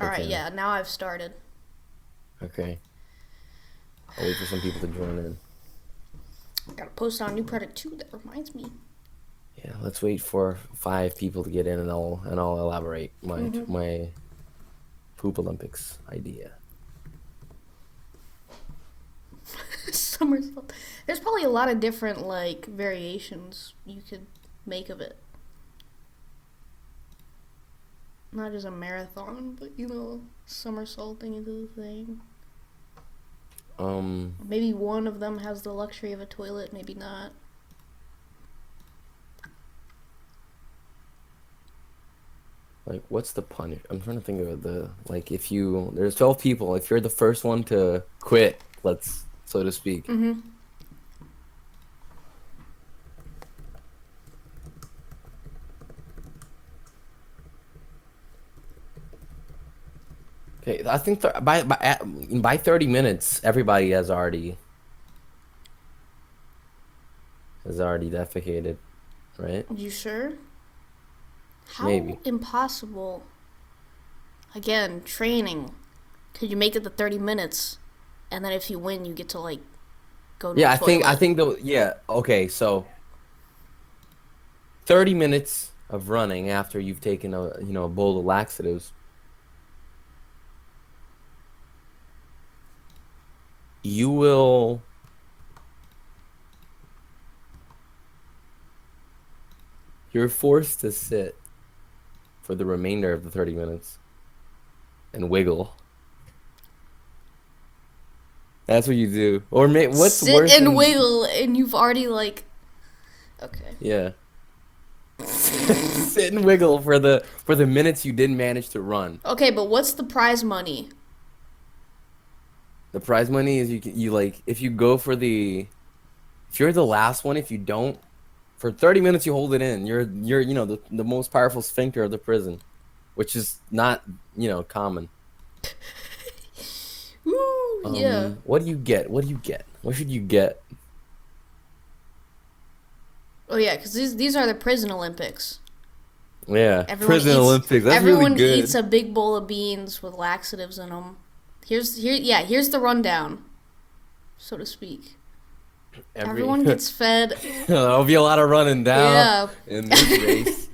Alright, can. yeah, now I've started. Okay. I'll wait for some people to join in. Gotta post on a new product too, that reminds me. Yeah, let's wait for 5 people to get in, and I'll elaborate my poop Olympics idea. Somersault. There's probably a lot of different, like, variations you could make of it. Not just a marathon, but, somersaulting into the thing. Um, Maybe one of them has the luxury of a toilet, maybe not. like, what's the punish? I'm trying to think of if there's 12 people, if you're the first one to quit, so to speak. Mm-hmm. Okay, I think by 30 minutes, everybody has already defecated, right? You sure? How Maybe. impossible. Again, training. Could you make it to 30 minutes? And then if you win, you get to, like, go to the Yeah, I toilet. think though. Yeah. Okay, so 30 minutes of running after you've taken a bowl of laxatives, you will you're forced to sit for the remainder of the 30 minutes and wiggle. That's what you do. Or what's Sit worse and than wiggle, and you've already, like. Okay. yeah. Sit and wiggle for the minutes you didn't manage to run. Okay, but what's the prize money? The prize money is you like if you're the last one, if you don't, for 30 minutes you hold it in. You're the most powerful sphincter of the prison, which is not, common. Woo, yeah. What do you get? What do you get? What should you get? Oh yeah, because these are the prison Olympics. Yeah, Everyone prison eats. Olympics. That's really Everyone eats good. a big bowl of beans with laxatives in them. Here's the rundown, so to speak. Every Everyone gets fed. There'll be a lot of running down Yeah. in this race.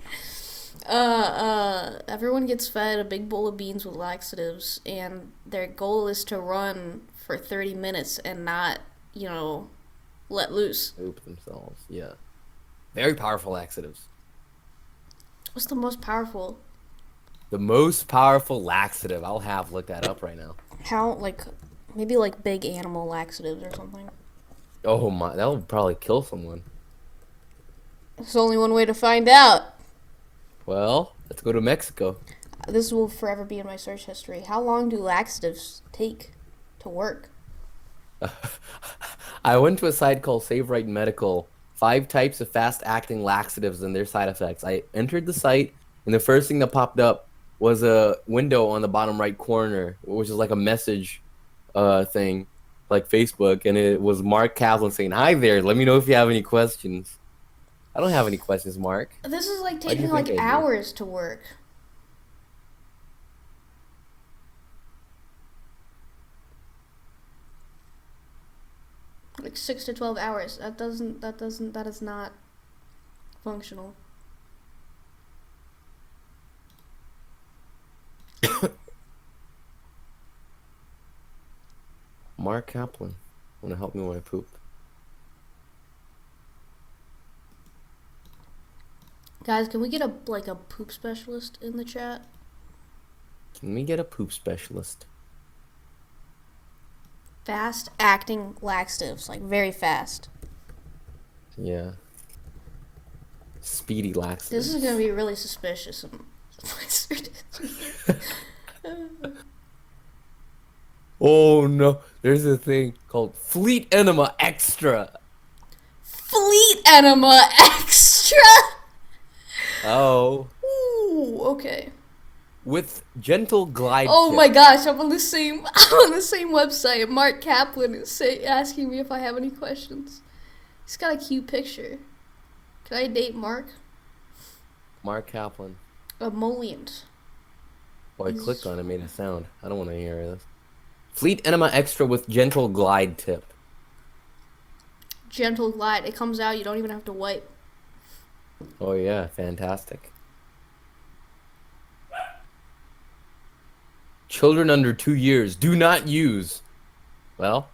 Everyone gets fed a big bowl of beans with laxatives, and their goal is to run for 30 minutes and not, let loose. Oop themselves. Yeah, very powerful laxatives. What's the most powerful? The most powerful laxative. I'll have look that up right now. How, like, maybe like big animal laxatives or something. Oh my, that would probably kill someone. There's only one way to find out. Well, let's go to Mexico. This will forever be in my search history. How long do laxatives take to work? I went to a site called Save Right Medical. 5 types of fast-acting laxatives and their side effects. I entered the site, and the first thing that popped up was a window on the bottom right corner, which is like a message thing, like Facebook, and it was Mark Kaplan saying, "Hi there. Let me know if you have any questions." I don't have any questions, Mark. This is like Why do you taking think like I do? hours to work. Like 6 to 12 hours. That is not functional. Mark Kaplan, want to help me with my poop? Guys, can we get a poop specialist in the chat? Can we get a poop specialist? Fast acting laxatives, like very fast. Yeah. Speedy This is laxatives. gonna be really suspicious. Oh no, there's a thing called Fleet Enema Extra. Fleet enema extra. Oh, Ooh, okay. with gentle glide Oh tip. my gosh, I'm on the same I'm on the same website. Mark Kaplan is asking me if I have any questions. He's got a cute picture. Can I date Mark? Mark Kaplan. Emollient. Oh, I clicked He's on it, made a sound. I don't want to hear this. Fleet Enema Extra with gentle glide tip. gentle glide. It comes out. You don't even have to wipe. Oh yeah, fantastic. Children under 2 years do not use. Well,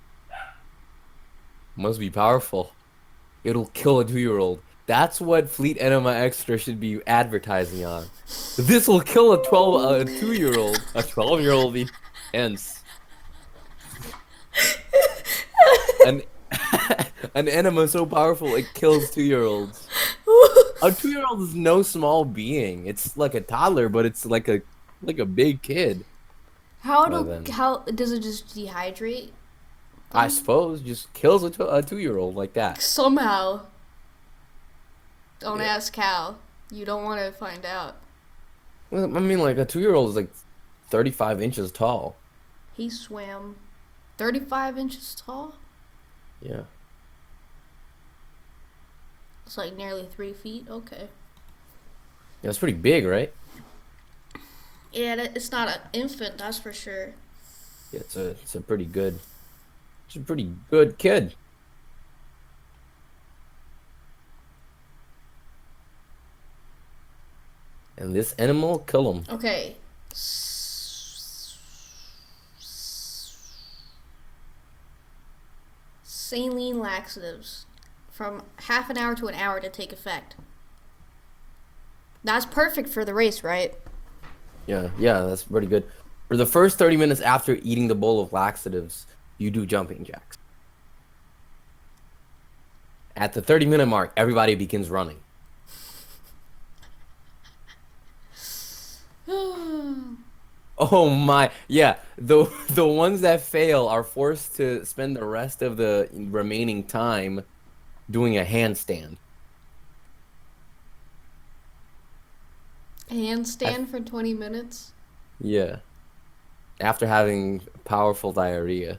must be powerful. It'll kill a 2-year-old. That's what Fleet Enema Extra should be advertising on. This will kill a 2-year-old, a 12-year-old. Hence, an an enema so powerful it kills 2-year-olds. A 2-year-old is no small being. It's like a toddler, but it's like a big kid. Then how does it just dehydrate I them? suppose just kills a 2-year-old like that. Somehow. Don't Yeah. ask how. You don't want to find out. Well, I mean, like a 2-year-old is like 35 inches tall. He swam 35 inches tall. Yeah. It's like nearly 3 feet. Okay. Yeah, it's pretty big, right? Yeah, it's not an infant, that's for sure. Yeah, it's a pretty good kid. And this animal kill him. Okay. Saline laxatives from half an hour to an hour to take effect. That's perfect for the race, right? Yeah, that's pretty good. For the first 30 minutes after eating the bowl of laxatives, you do jumping jacks. At the 30-minute mark, everybody begins running. Oh my, yeah. The ones that fail are forced to spend the rest of the remaining time doing a handstand. I, Handstand for 20 minutes. yeah, after having powerful diarrhea.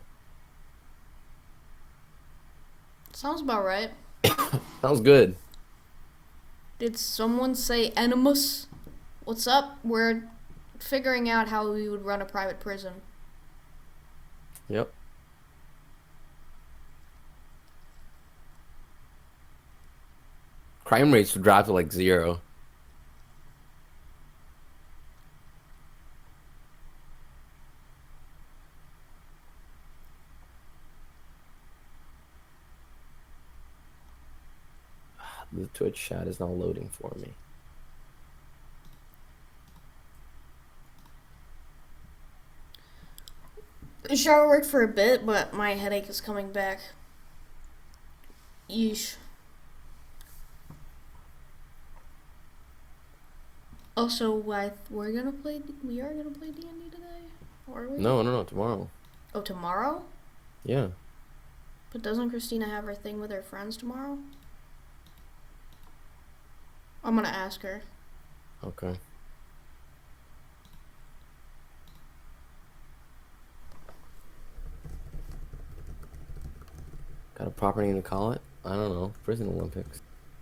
Sounds about right. Sounds good. Did someone say enemus? What's up? We're figuring out how we would run a private prison. Yep. Crime rates would drop to like 0. The Twitch chat is now loading for me. The shower worked for a bit, but my headache is coming back. Yeesh. Also, we're gonna play. We are gonna play D&D today, are we? No, tomorrow. Oh, tomorrow? Yeah. But doesn't Christina have her thing with her friends tomorrow? I'm gonna ask her. Okay. Got a proper name to call it? I don't know. Prison Olympics.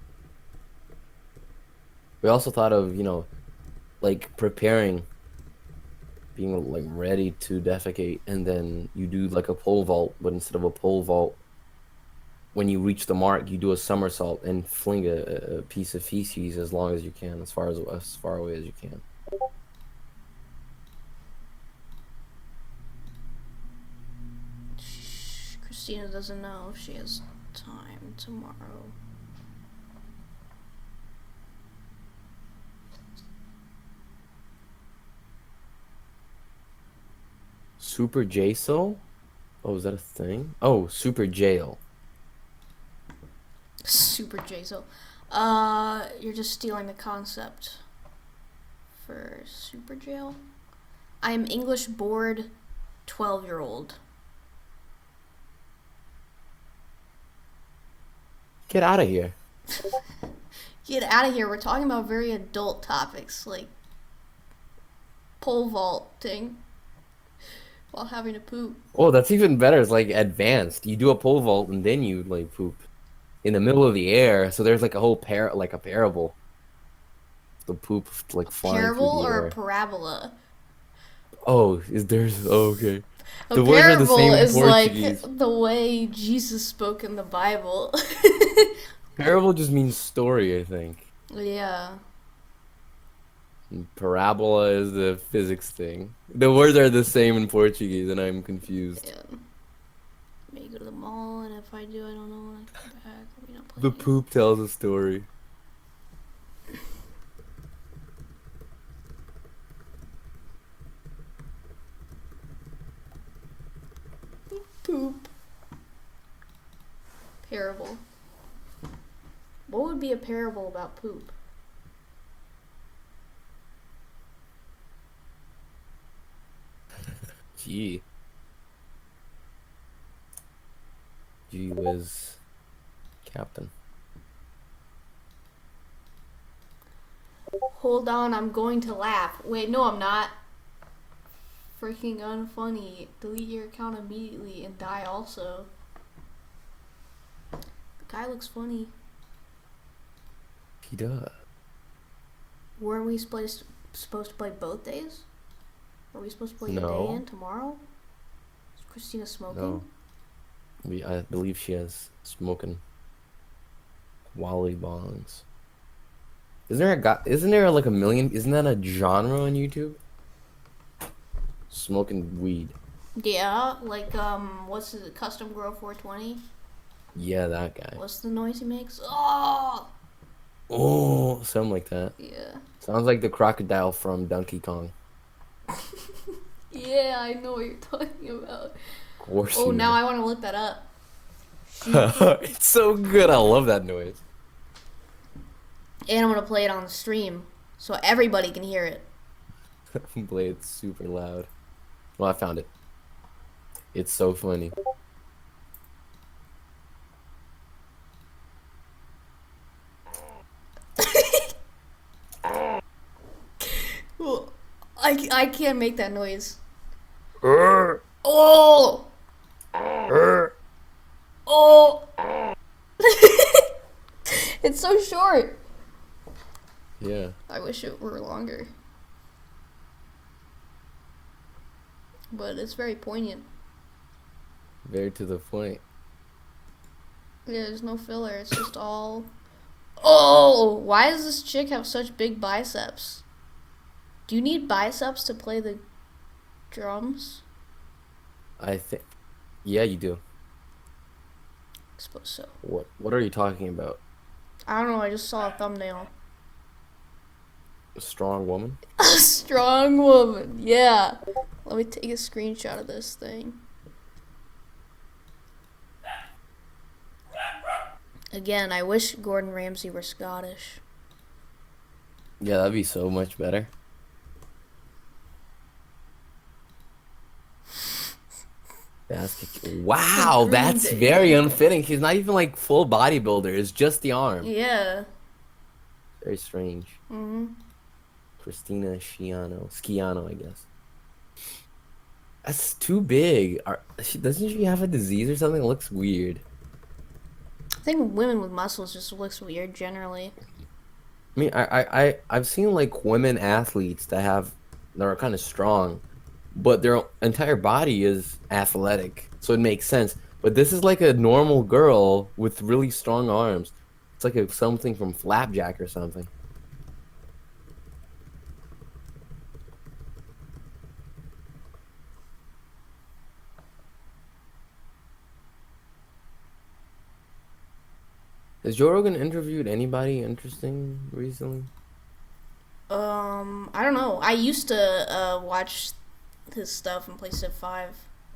We also thought of, like preparing, being like ready to defecate, and then you do like a pole vault, but instead of a pole vault, when you reach the mark, you do a somersault and fling a piece of feces as long as you can, as far away as you can. Christina doesn't know if she has time tomorrow. Super Jaso? Oh, is that a thing? Oh, Super Jail. Super Jaso. You're just stealing the concept for Super Jail. I am English bored 12-year-old. Get out of here. Get out of here. We're talking about very adult topics like pole vaulting while having to poop. Oh, that's even better. It's like advanced. You do a pole vault and then you like poop in the middle of the air. So there's like a whole like a parable. The poop like flying through Parable the or air. a parabola? Oh, is there's oh, okay. A The words are the parable same in is like Portuguese. the way Jesus spoke in the Bible. Parable just means story, I think. Yeah. And parabola is the physics thing. The words are the same in Portuguese, and I'm confused. Yeah. Maybe go to the mall, and if I do, I don't know when I come back. We're not The playing it. poop tells a story. Poop. Parable. What would be a parable about poop? Gee. Gee whiz. Captain. Hold on, I'm going to laugh. Wait, no, I'm not. Freaking unfunny. Delete your account immediately and die also. The guy looks funny. He does. Weren't we supposed to play both days? Are we supposed to play No. today and tomorrow? Is Christina smoking? No. I believe she has smoking Wally bongs. Isn't there like a million? Isn't that a genre on YouTube? Smoking weed. Yeah, like what's it? Custom Grow 420. Yeah, that guy. What's the noise he makes? Oh, Oh, something like that. yeah, Sounds like the crocodile from Donkey Kong. yeah. I know what you're talking about. Of course. Oh, you now know. I want to look that up. It's so good. I love that noise. And I'm gonna play it on the stream so everybody can hear it. Play it super loud. Well, I found it. It's so funny. Well, I can't make that noise. Oh, oh. It's so short. Yeah. I wish it were longer. But it's very poignant. Very to the point. Yeah, there's no filler. It's just all. Oh! Why does this chick have such big biceps? Do you need biceps to play the drums? I think. Yeah, you do. I suppose so. What are you talking about? I don't know. I just saw a thumbnail. A strong woman? A strong woman. Yeah. Let me take a screenshot of this thing. Again, I wish Gordon Ramsay were Scottish. Yeah, that'd be so much better. Wow, that's very unfitting. She's not even like full bodybuilder. It's just the arm. Yeah. Very strange. Mhm. Christina Schiano, I guess. That's too big. Doesn't she have a disease or something? It looks weird. I think women with muscles just looks weird generally. I mean, I've seen like women athletes that are kind of strong, but their entire body is athletic, so it makes sense. But this is like a normal girl with really strong arms. It's like something from Flapjack or something. Has Joe Rogan interviewed anybody interesting recently? I don't know. I used to watch his stuff and play Civ 5.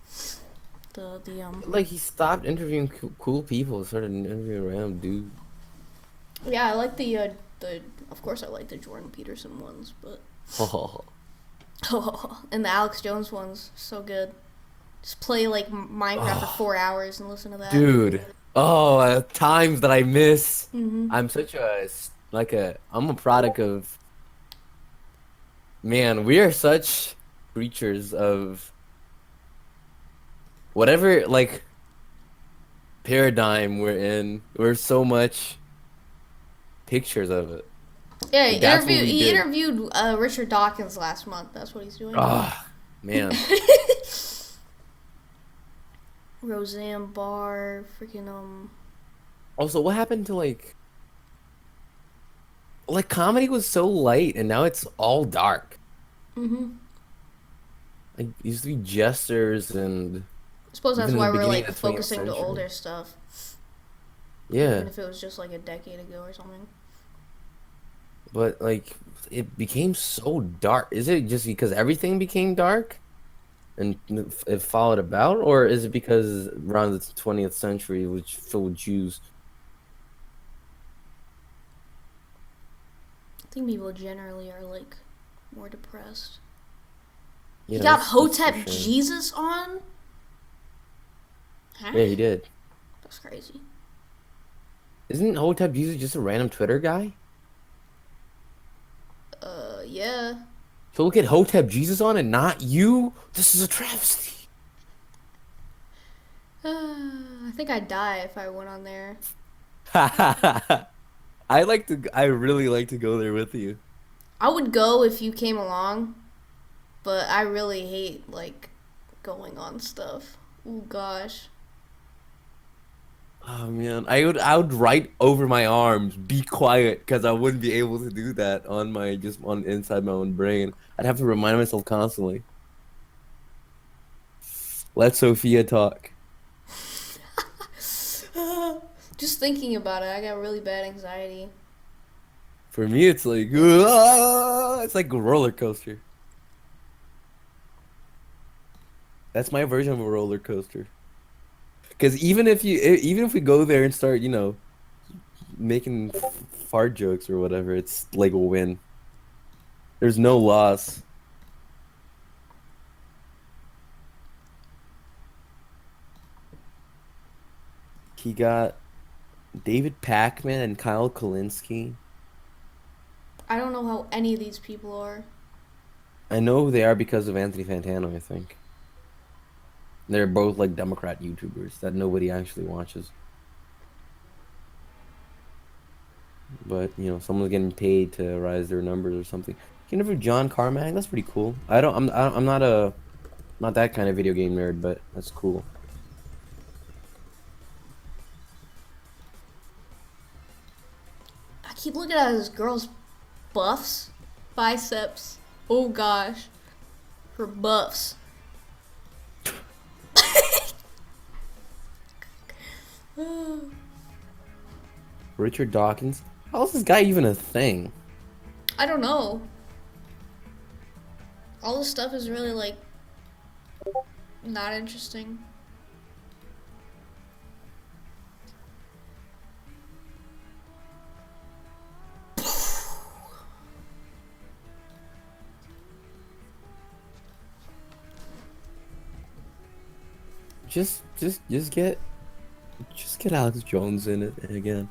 Like he stopped interviewing cool people, started interviewing random dudes. Yeah, I like the of course I like the Jordan Peterson ones, but and the Alex Jones ones, so good. Just play like Minecraft for 4 hours and listen to that. Dude, times that I miss. Mhm. I'm such I'm a product of, man, we are such creatures of whatever, like, paradigm we're in. We're so much pictures of it. Yeah, Like, that's what we he did. interviewed Richard Dawkins last month. That's what he's doing. Ah, Man. Roseanne Barr, freaking Also, what happened to like comedy was so light and now it's all dark. mhm. Like it used to be jesters and I suppose that's even in the why we're beginning like of the 20th focusing to century. older stuff, even Yeah, if it was just like a decade ago or something. but like it became so dark. Is it just because everything became dark and it followed about, or is it because around the 20th century it was filled with Jews? I think people generally are like more depressed. He Yeah, got that's for Hotep sure. Jesus on? Huh? Yeah, he did. That's crazy. Isn't Hotep Jesus just a random Twitter guy? Yeah. So look at Hotep Jesus on and not you? This is a travesty. I think I'd die if I went on there. I really like to go there with you. I would go if you came along, but I really hate like going on stuff. Oh gosh. Oh man, I would write over my arms, be quiet, because I wouldn't be able to do that on my just on inside my own brain. I'd have to remind myself constantly. Let Sophia talk. Just thinking about it, I got really bad anxiety. For me, it's like "Ah!" It's like a roller coaster. That's my version of a roller coaster. Because even if we go there and start, making fart jokes or whatever, it's like a win. There's no loss. He got David Packman and Kyle Kalinske. I don't know how any of these people are. I know who they are because of Anthony Fantano, I think. They're both like Democrat YouTubers that nobody actually watches. But, someone's getting paid to rise their numbers or something. You know, for John Carmack, that's pretty cool. I'm not that kind of video game nerd, but that's cool. I keep looking at this girl's buffs, biceps. Oh gosh, her buffs. Richard Dawkins. How is this guy even a thing? I don't know. All this stuff is really like not interesting. Just get Alex Jones in it again.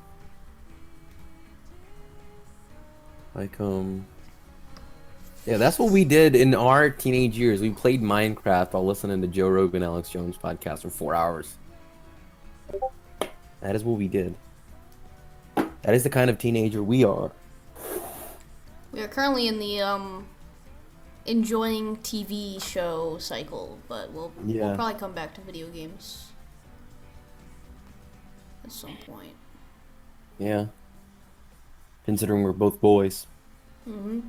Like yeah, that's what we did in our teenage years. We played Minecraft while listening to Joe Rogan, Alex Jones podcast for 4 hours. That is what we did. That is the kind of teenager we are. We are currently in the enjoying TV show cycle, but we'll Yeah. probably come back to video games at some point. Yeah. Considering we're both boys. Mhm.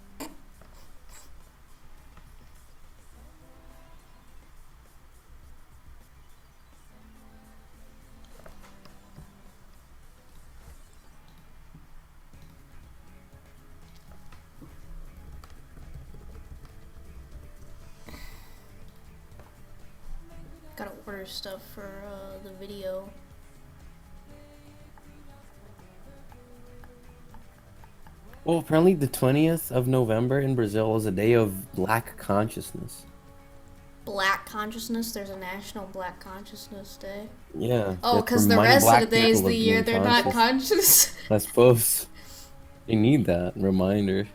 Gotta order stuff for the video. Well, apparently the 20th of November in Brazil is a day of Black consciousness. Black consciousness. There's a National Black Consciousness Day. Yeah, Oh, just because the remind rest of the black days of people the of year being they're not conscious. conscious. I suppose you need that reminder.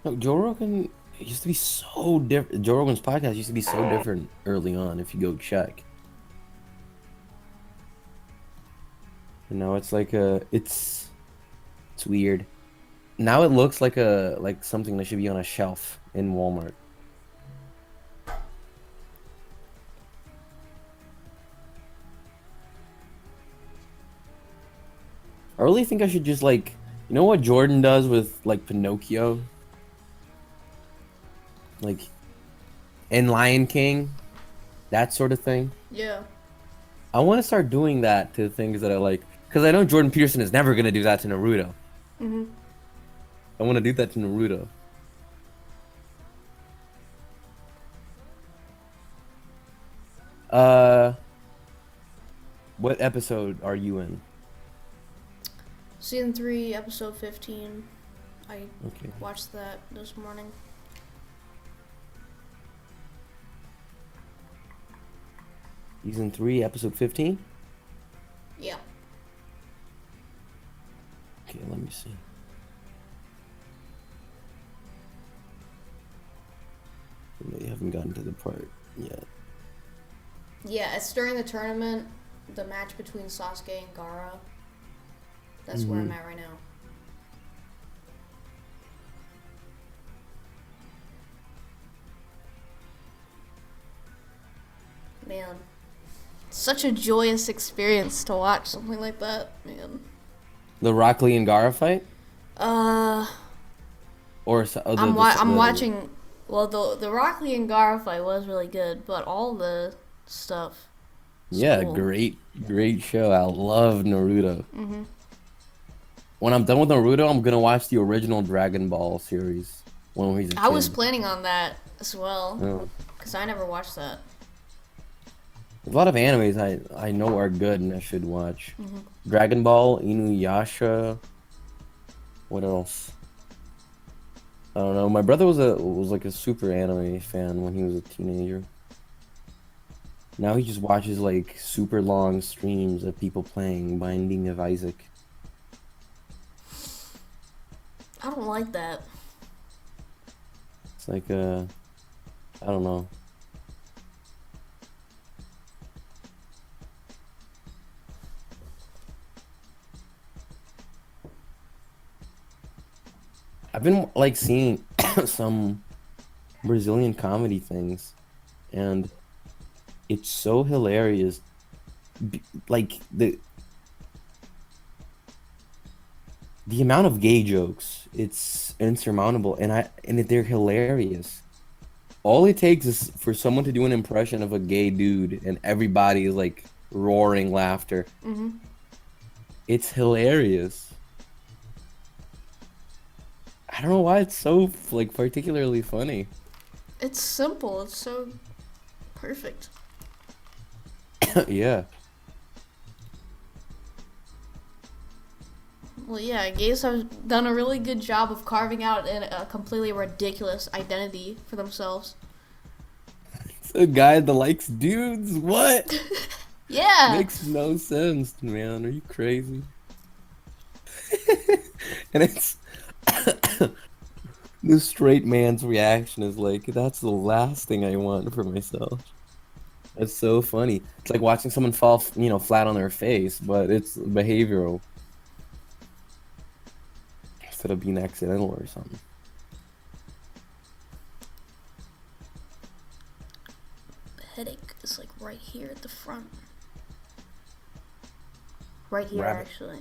No, Joe Rogan used to be so different. Joe Rogan's podcast used to be so different early on. If you go check, and now it's like it's weird. Now it looks like something that should be on a shelf in Walmart. I really think I should just like, you know what Jordan does with like Pinocchio, like in Lion King, that sort of thing. Yeah. I want to start doing that to things that I like, because I know Jordan Peterson is never gonna do that to Naruto. Mhm. I want to do that to Naruto. Uh, what episode are you in? Season 3, episode 15. I Okay. watched that this morning. Season 3, episode 15? Yeah. Okay, let me see. You haven't gotten to the part yet. Yeah, it's during the tournament, the match between Sasuke and Gaara. That's where I'm at right now. Man, such a joyous experience to watch something like that, man. The Rock Lee and Gara fight? Uh, I'm watching. Well, the Rock Lee and Gaara fight was really good, but all the stuff. Yeah, cool. great show. I love Naruto. When I'm done with Naruto, I'm gonna watch the original Dragon Ball series when he's a I was kid. planning on that as well, Oh. because I never watched that. There's a lot of animes I know are good and I should watch. Dragon Ball, Inuyasha. What else? I don't know. My brother was like a super anime fan when he was a teenager. Now he just watches like super long streams of people playing Binding of Isaac. I don't like that. It's like I don't know. I've been like seeing some Brazilian comedy things, and it's so hilarious. Like the amount of gay jokes, it's insurmountable, and they're hilarious. All it takes is for someone to do an impression of a gay dude, and everybody is like roaring laughter. It's hilarious. I don't know why it's so like particularly funny. It's simple. It's so perfect. Yeah. Well, yeah, gays have done a really good job of carving out a completely ridiculous identity for themselves. It's a guy that likes dudes. What? Yeah. Makes no sense, man. Are you crazy? And it's the straight man's reaction is like, that's the last thing I want for myself. It's so funny. It's like watching someone fall, flat on their face, but it's behavioral instead of being accidental or something. The headache is like right here at the front. Right here, Rabbit. actually.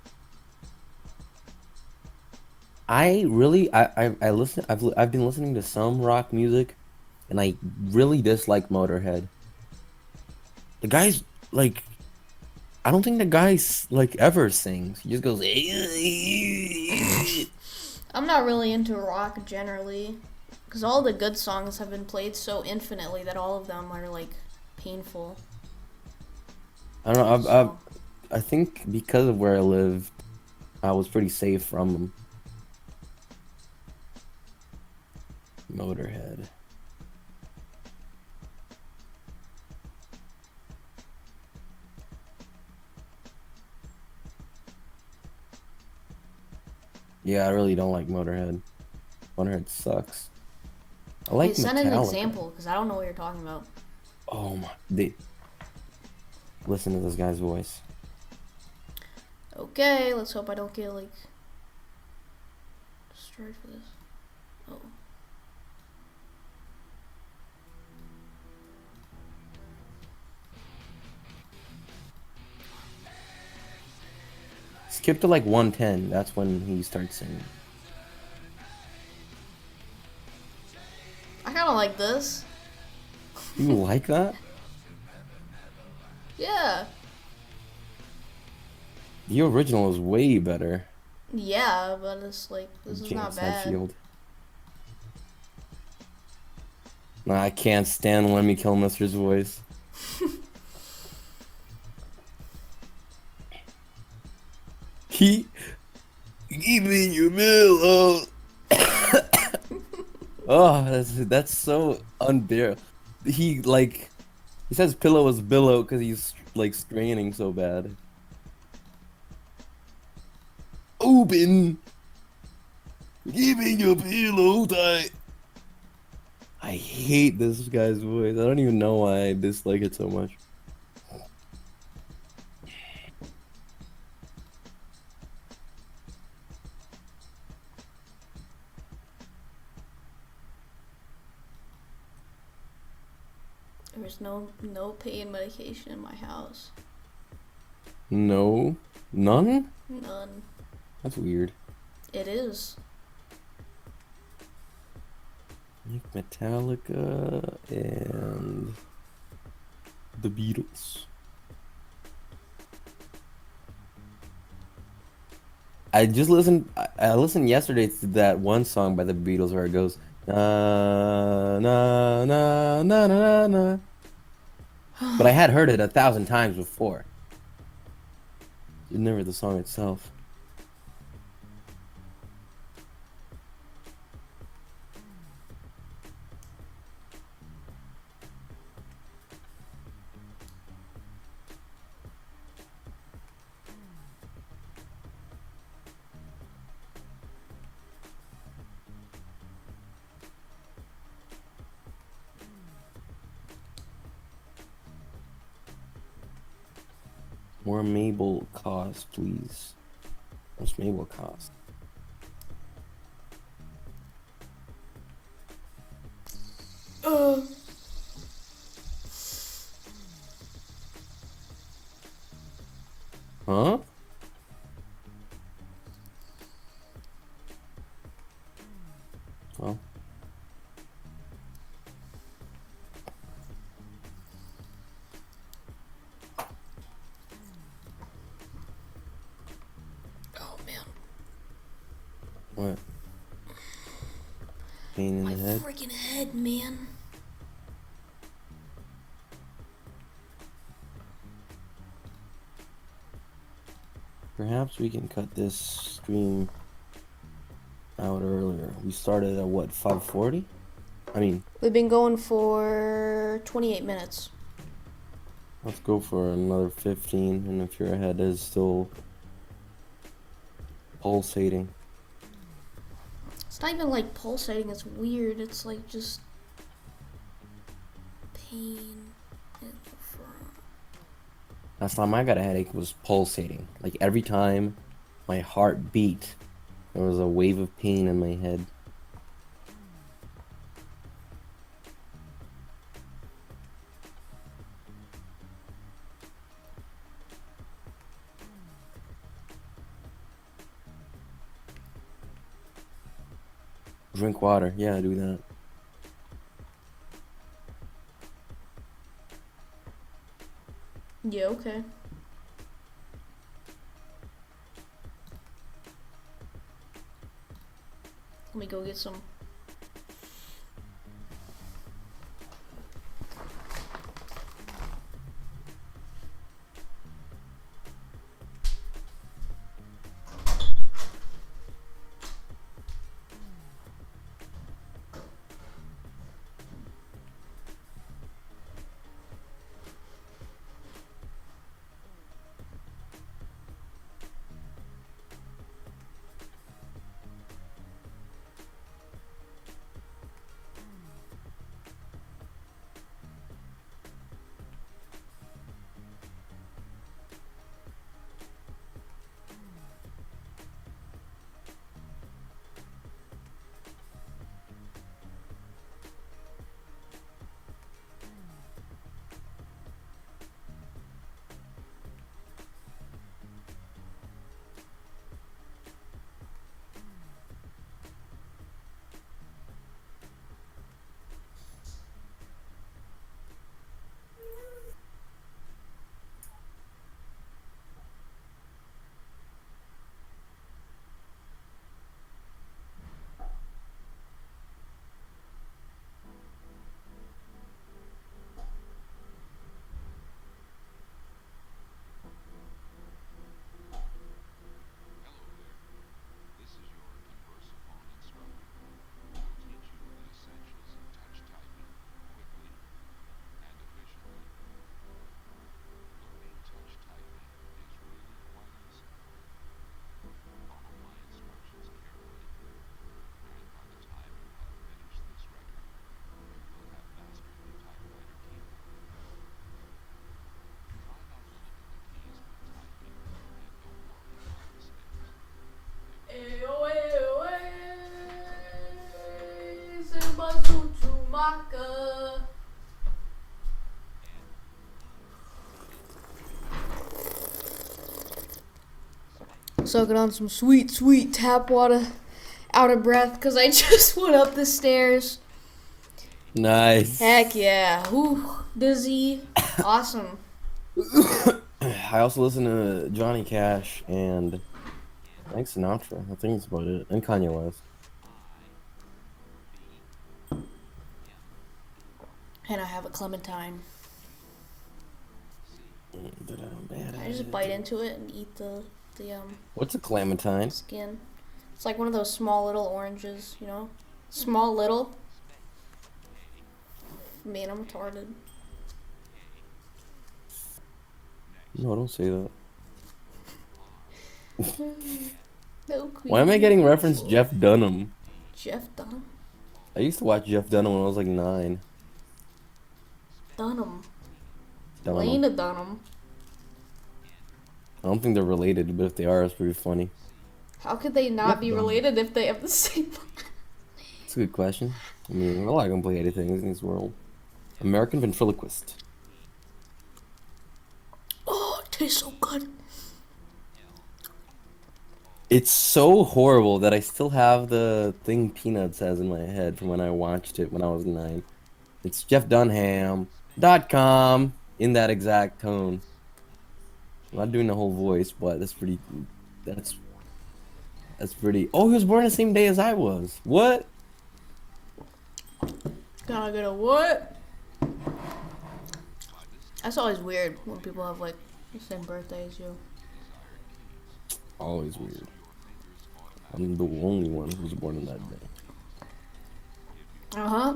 I listen. I've been listening to some rock music, and I really dislike Motorhead. The guy's like, I don't think the guy's like ever sings. He just goes. I'm not really into rock generally, because all the good songs have been played so infinitely that all of them are like painful. I don't know. So, I think because of where I lived, I was pretty safe from him. Motorhead. Yeah, I really don't like Motorhead. 100 sucks. I Hey, like send an Metallica. example, because I don't know what you're talking about. Oh my, listen to this guy's voice. Okay, let's hope I don't get, like, destroyed for this. Oh. Skip to like 110. That's when he starts singing. I kind of like this. You like that? Yeah. The original is way better. Yeah, but it's like, this is not James bad. Hetfield. Nah, I can't stand Lemmy Kilmister's voice. He, give me your bill. Oh, oh, that's so unbearable. He says pillow is billow because he's like straining so bad. Open, give me your pillow tight. I hate this guy's voice. I don't even know why I dislike it so much. There's no pain medication in my house. No, none? None. That's weird. It is. Like Metallica and the Beatles. I listened yesterday to that one song by the Beatles where it goes na na na na na na. But I had heard it 1,000 times before. Never the song itself. More Mabel cost, please. What's Mabel cost? Uh. Huh? Well, Oh man. what? Pain in My the head? freaking head, man. Perhaps we can cut this stream out earlier. We started at what, 5:40? I mean, We've been going for 28 minutes. let's go for another 15, and if your head is still pulsating. It's not even like pulsating, it's weird. It's like just pain in the front. Last time I got a headache was pulsating. Like every time my heart beat, there was a wave of pain in my head. Drink water. Yeah, do that. Yeah, okay. Let me go get some. Maca. Sucking on some sweet, sweet tap water. Out of breath because I just went up the stairs. Nice. Heck yeah. Ooh, dizzy. Awesome. I also listen to Johnny Cash and Frank Sinatra. I think that's about it. And Kanye West. And I have a clementine. I just bite into it and eat the What's a clementine? skin. It's like one of those small little oranges, you know? Small little. Man, I'm retarded. No, don't say that. No queen. Why am I getting referenced Jeff Dunham? Jeff Dunham? I used to watch Jeff Dunham when I was like 9. Dunham. Dunham. Lena Dunham. I don't think they're related, but if they are, it's pretty funny. How could they not be related if they have the same? That's a good question. I mean, well, I can play anything in this world. American ventriloquist. Oh, it tastes so good. It's so horrible that I still have the thing Peanuts has in my head from when I watched it when I was 9. It's JeffDunham.com in that exact tone. I'm not doing the whole voice, but that's pretty. That's pretty. Oh, he was born the same day as I was. What? Gotta get a what? That's always weird when people have like the same birthday as you. Always weird. I'm the only one who was born on that day. Uh-huh.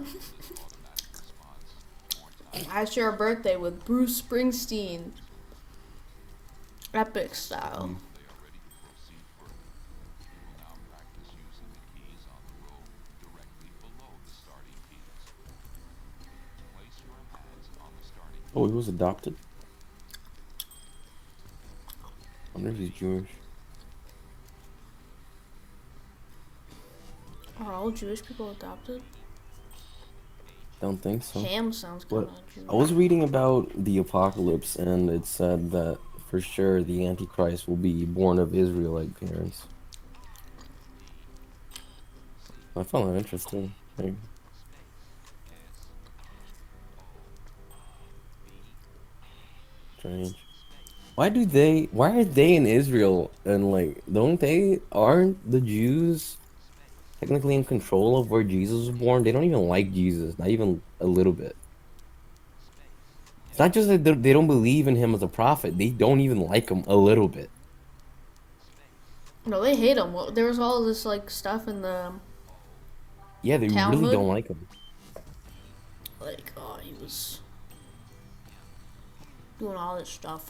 I share a birthday with Bruce Springsteen. Epic style. Oh, he was adopted? I wonder if he's Jewish. Are all Jewish people adopted? Don't think so. Ham sounds kind What? of Jewish. I was reading about the apocalypse, and it said that for sure the Antichrist will be born of Israelite parents. I found that interesting. Like, strange. Why are they in Israel and like aren't the Jews technically in control of where Jesus was born? They don't even like Jesus, not even a little bit. It's not just that they don't believe in him as a prophet, they don't even like him a little bit. No, they hate him. Well, there was all this like stuff in the Yeah, they Talmud? really don't like him. like, oh, he was doing all this stuff.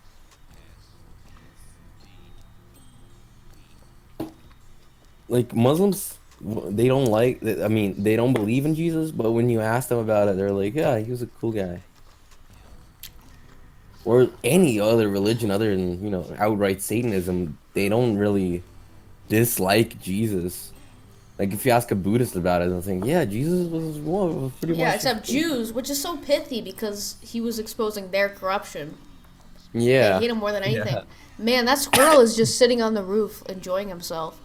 Like Muslims, they don't like. I mean, they don't believe in Jesus, but when you ask them about it, they're like, "Yeah, he was a cool guy." Or any other religion other than outright Satanism, they don't really dislike Jesus. Like if you ask a Buddhist about it, they'll think, "Yeah, Jesus was pretty Yeah, much." except Jews, which is so pithy because he was exposing their corruption. Yeah. They hate him more than anything. Yeah. Man, that squirrel is just sitting on the roof enjoying himself.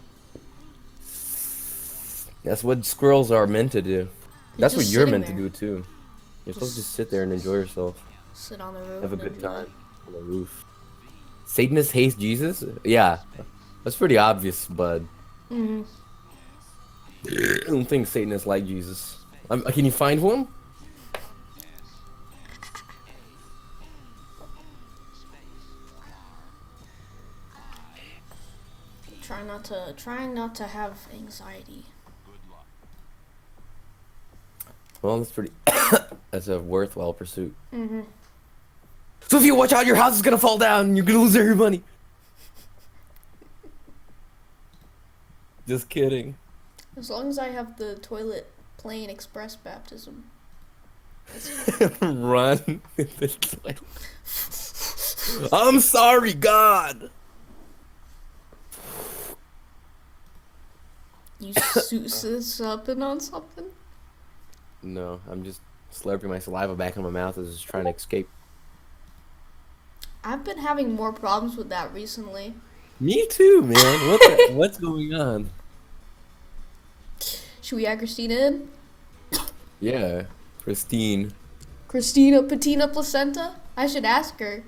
That's what squirrels are meant to do. That's what just you're sitting meant to there. do too. You're supposed to just sit there and enjoy yourself. Sit on the roof. Have a and good enjoy. time on the roof. Satanists hate Jesus? Yeah. That's pretty obvious, bud. Mm-hmm. I don't think Satanists like Jesus. Can you find one? Trying not to have anxiety. Well, that's pretty. That's a worthwhile pursuit. Mm-hmm. So if you watch out, your house is gonna fall down and you're gonna lose all your money. Just kidding. As long as I have the toilet playing express baptism. Run. I'm sorry, God. You supping on something? No, I'm just slurping my saliva back in my mouth as it's trying to escape. I've been having more problems with that recently. Me too, man. What's going on? Should we add Christina in? Yeah, Christine. Christina Patina Placenta? I should ask her.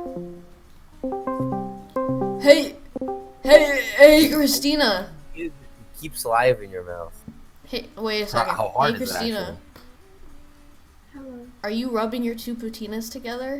Hey, hey, Christina. You keep saliva in your mouth. Hey, wait a second. How hard Hey, is it Christina. Hello. Are you rubbing your two patinas together?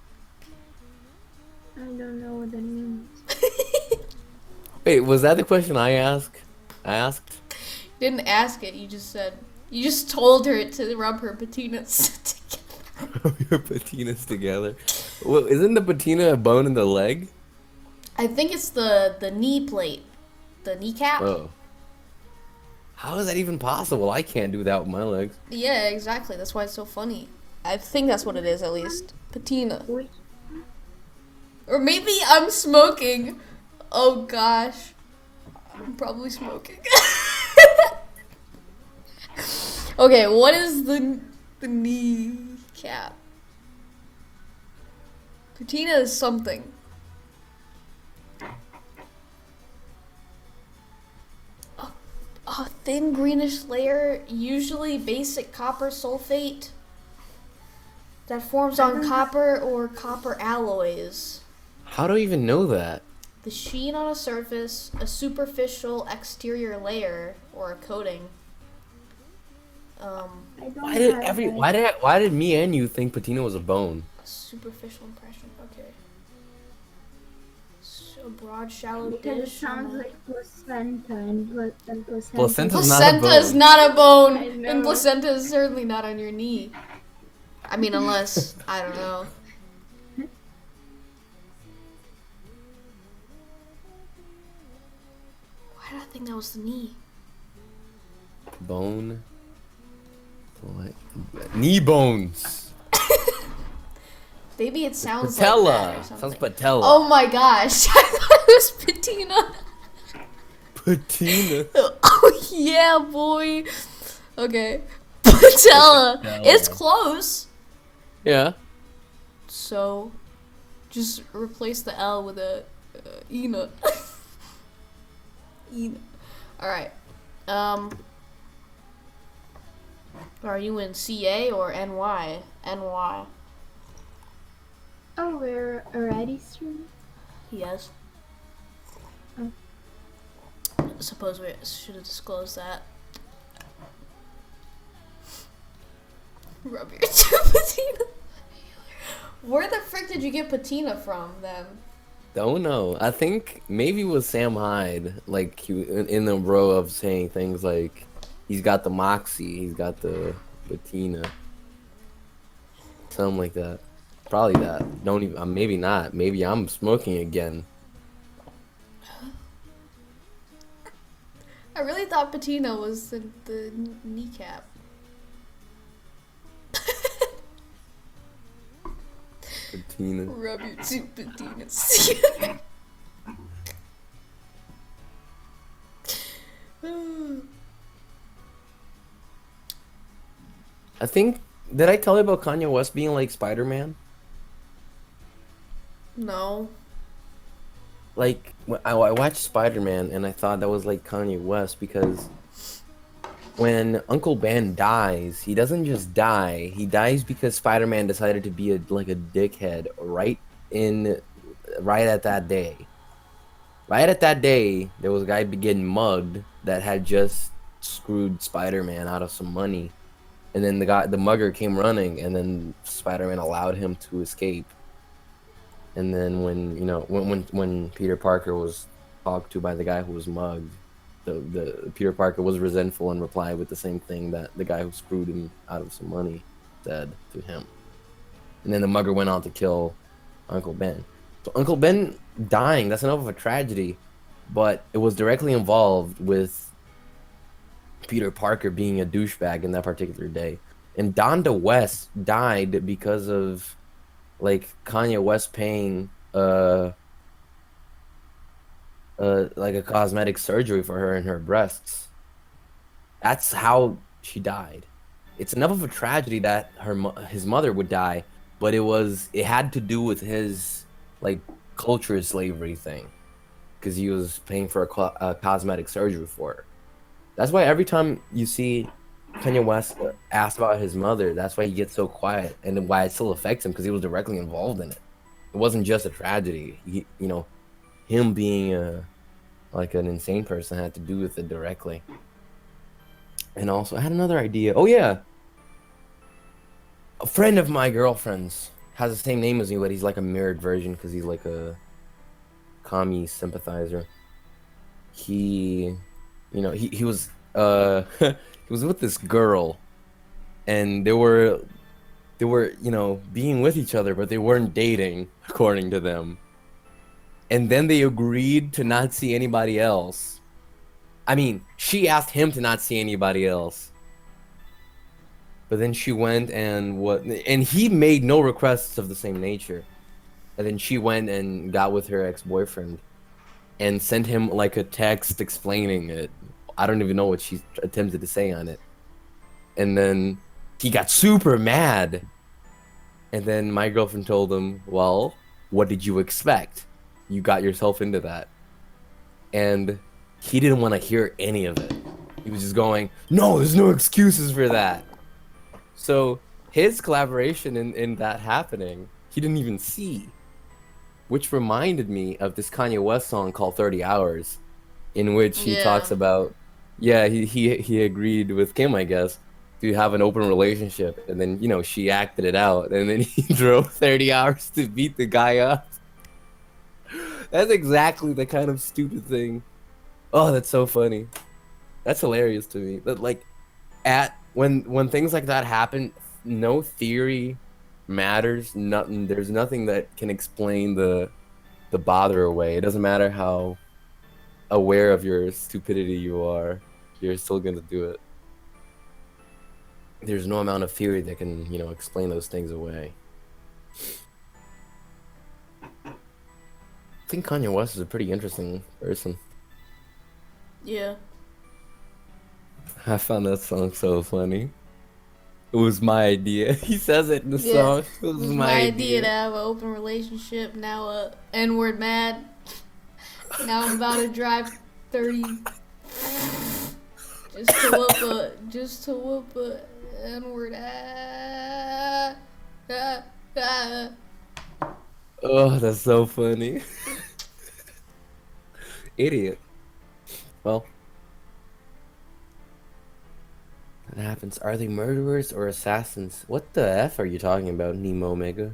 I don't know what that means. Wait, was that the question I asked? I asked. You didn't ask it. You just said. You just told her to rub her patinas together. Your patinas together. Well, isn't the patina a bone in the leg? I think it's the knee plate, the kneecap. Oh. How is that even possible? I can't do that with my legs. Yeah, exactly. That's why it's so funny. I think that's what it is, at least. Patina. Which Or maybe I'm smoking. Oh gosh. I'm probably smoking. Okay, what is the kneecap? Patina is something. A thin greenish layer, usually basic copper sulfate, that forms on copper or copper alloys. How do I even know that? The sheen on a surface, a superficial exterior layer, or a coating. I don't Why did have that. why did me and you think patina was a bone? A superficial impression. Okay. So broad, shallow Because it dish. sounds like placenta and placenta. Placenta's Placenta not a is bone. not a bone, I know. and placenta is certainly not on your knee. I mean, unless I don't know. Why did I think that was the knee? Bone. What? Knee bones. Maybe it sounds Patella. like that or Sounds something. patella. Oh my gosh! I thought it was patina. Patina. Oh yeah, boy. Okay. Patella. Patella. It's close. Yeah. So, just replace the L with a Ina. Ina. All right. Are you in CA or NY? NY. Oh, we're already streaming? Yes. Oh. Suppose we should have disclosed that. Rub your patina. Where the frick did you get patina from then? Don't know. I think maybe it was Sam Hyde, like he in the row of saying things like, he's got the moxie, he's got the patina, something like that. Probably that. Don't even. Maybe not. Maybe I'm smoking again. I really thought patina was the kneecap. Patina. Rub your two patinas together. I think. Did I tell you about Kanye West being like Spider-Man? No. Like I watched Spider-Man and I thought that was like Kanye West because when Uncle Ben dies, he doesn't just die. He dies because Spider-Man decided to be a dickhead right at that day. Right at that day, there was a guy getting mugged that had just screwed Spider-Man out of some money. And then the mugger came running, and then Spider-Man allowed him to escape. And then when Peter Parker was talked to by the guy who was mugged, the Peter Parker was resentful and replied with the same thing that the guy who screwed him out of some money said to him. And then the mugger went on to kill Uncle Ben. So Uncle Ben dying, that's enough of a tragedy, but it was directly involved with Peter Parker being a douchebag in that particular day. And Donda West died because of like Kanye West paying like a cosmetic surgery for her in her breasts. That's how she died. it's enough of a tragedy that his mother would die, but it had to do with his like culture slavery thing, because he was paying for a cosmetic surgery for her. That's why every time you see Kanye West asked about his mother, that's why he gets so quiet, and why it still affects him, because he was directly involved in it. It wasn't just a tragedy. Him being like an insane person had to do with it directly. And also, I had another idea. Oh yeah, a friend of my girlfriend's has the same name as me, but he's like a mirrored version because he's like a commie sympathizer. He, he was he was with this girl, and they were being with each other, but they weren't dating according to them. And then they agreed to not see anybody else. I mean, she asked him to not see anybody else. But then she went and he made no requests of the same nature. And then she went and got with her ex-boyfriend and sent him like a text explaining it. I don't even know what she attempted to say on it. And then he got super mad. And then my girlfriend told him, well, what did you expect? You got yourself into that. And he didn't want to hear any of it. He was just going, no, there's no excuses for that. So his collaboration in that happening, he didn't even see. Which reminded me of this Kanye West song called 30 Hours, in which he talks about, he agreed with Kim, I guess, to have an open relationship. And then, she acted it out. And then he drove 30 hours to beat the guy up. That's exactly the kind of stupid thing. Oh, that's so funny. That's hilarious to me. But like, when things like that happen, no theory matters. Nothing. There's nothing that can explain the bother away. It doesn't matter how aware of your stupidity you are. You're still gonna do it. There's no amount of theory that can, explain those things away. I think Kanye West is a pretty interesting person. Yeah. I found that song so funny. It was my idea. He says it in the song. It was my idea to have an open relationship. Now N-word mad. Now I'm about to drive 30 just to whoop a N-word. Oh, that's so funny. Idiot. Well, that happens. Are they murderers or assassins? What the F are you talking about, Nemo Omega?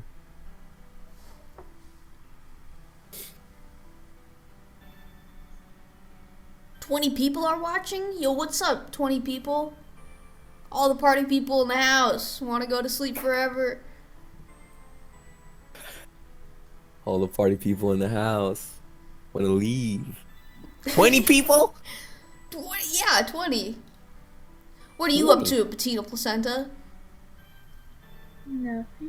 "20 people are watching? Yo, what's up, 20 people? All the party people in the house want to go to sleep forever." All the party people in the house want to leave. 20 people? 20, yeah, 20. What are you up to, Bettina Placenta? Nothing.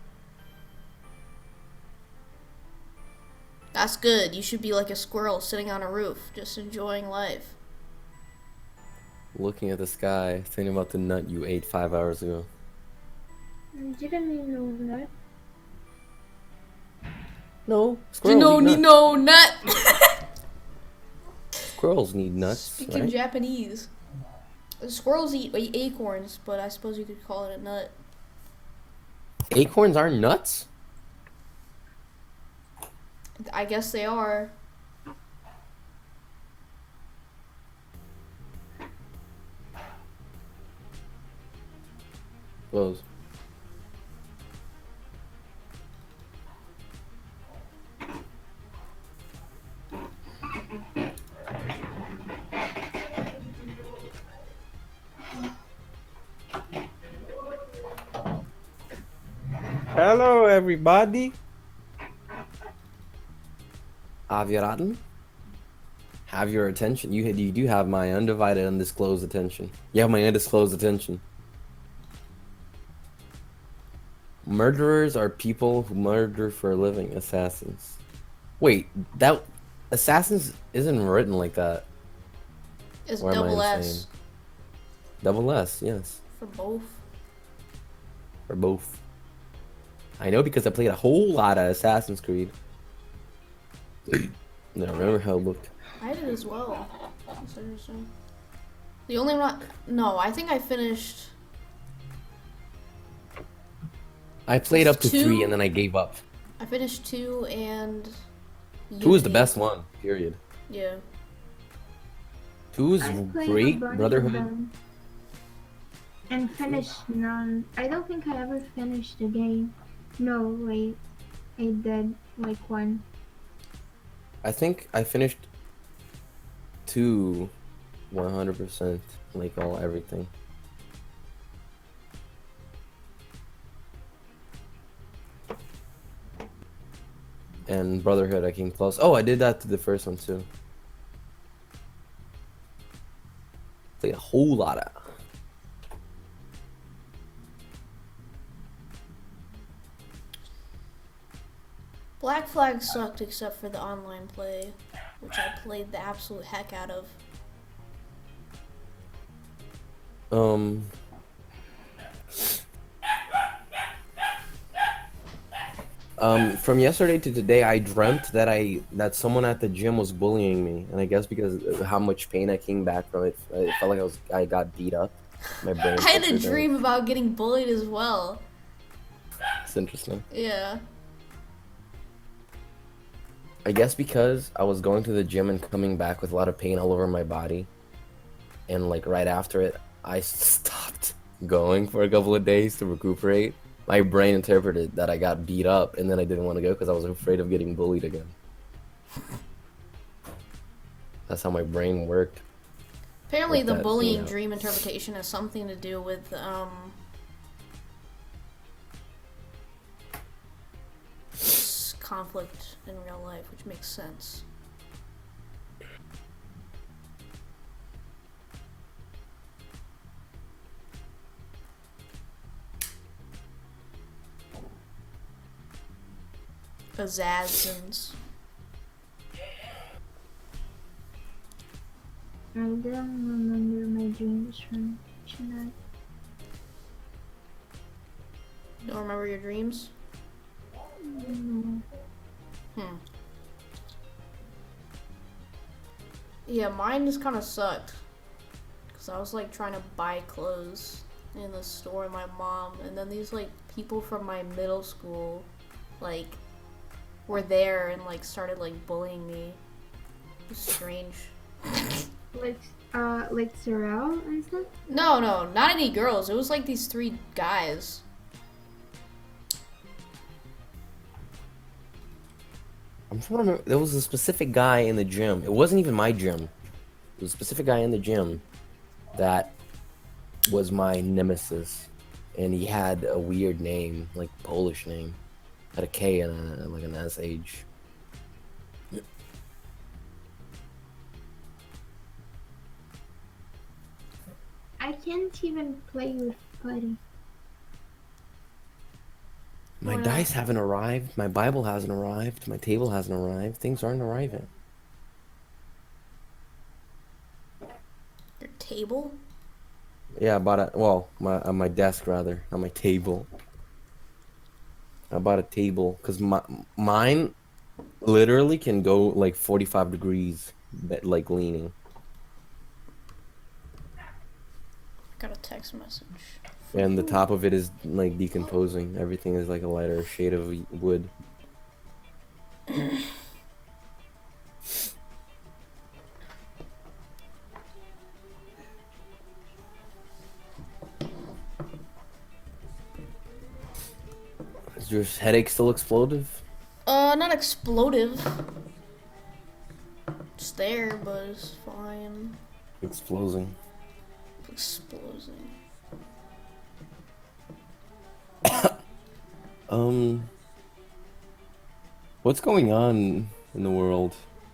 That's good. You should be like a squirrel sitting on a roof, just enjoying life. Looking at the sky, thinking about the nut you ate 5 hours ago. I didn't need no nut. No, squirrels need no nut. Squirrels need nuts, Speaking right? Japanese. Squirrels eat acorns, but I suppose you could call it a nut. Acorns aren't nuts? I guess they are. Close. Hello, everybody. Aviraten? Have your attention. You do have my undivided, undisclosed attention. You have my undisclosed attention. Murderers are people who murder for a living. Assassins. Wait, that assassins isn't written like that. It's Or am I double insane? S. Double S, yes. For both. For both. I know because I played a whole lot of Assassin's Creed. I don't remember how it looked. I did as well. That's interesting. The only one. No, I think I finished. I played up to Two? 3 and then I gave up. I finished 2 and. 2 is the Unity. best one, period. Yeah. 2 is I played great, a bunch of Brotherhood. them and finished none. I don't think I ever finished the game. No, wait. I did like one. I think I finished 2 100%, like everything. And Brotherhood I came close. Oh, I did that to the first one too. Played a whole lot of. Black Flag sucked except for the online play, which I played the absolute heck out of. From yesterday to today, I dreamt that someone at the gym was bullying me, and I guess because of how much pain I came back from it, I felt like I got beat up. My brain. I had a filtered out. dream about getting bullied as well. It's interesting. Yeah. I guess because I was going to the gym and coming back with a lot of pain all over my body, and like right after it, I stopped going for a couple of days to recuperate. My brain interpreted that I got beat up, and then I didn't want to go because I was afraid of getting bullied again. That's how my brain worked. Apparently, Like the that, bullying yeah. dream interpretation has something to do with conflict in real life, which makes sense. Assassins. I don't remember my dreams from tonight. Don't remember your dreams? No. Yeah, mine just kind of sucked. Because I was like trying to buy clothes in the store with my mom, and then these like people from my middle school like were there and like started like bullying me. It was strange. Like Sorrel and stuff? No, not any girls. It was like these 3 guys. I'm trying to remember. There was a specific guy in the gym. It wasn't even my gym. There was a specific guy in the gym that was my nemesis, and he had a weird name, like Polish name, had a K and like an SH. I can't even play with Buddy. My Why not? dice haven't arrived. My Bible hasn't arrived. My table hasn't arrived. Things aren't arriving. Your table? Yeah, I bought on my desk rather, on my table. I bought a table because mine literally can go like 45 degrees, like leaning. Got a text message. And the top of it is like decomposing. Everything is like a lighter shade of wood. Is your headache still explosive? Not explosive. It's there, but it's fine. Exploding. Exploding. What's going on in the world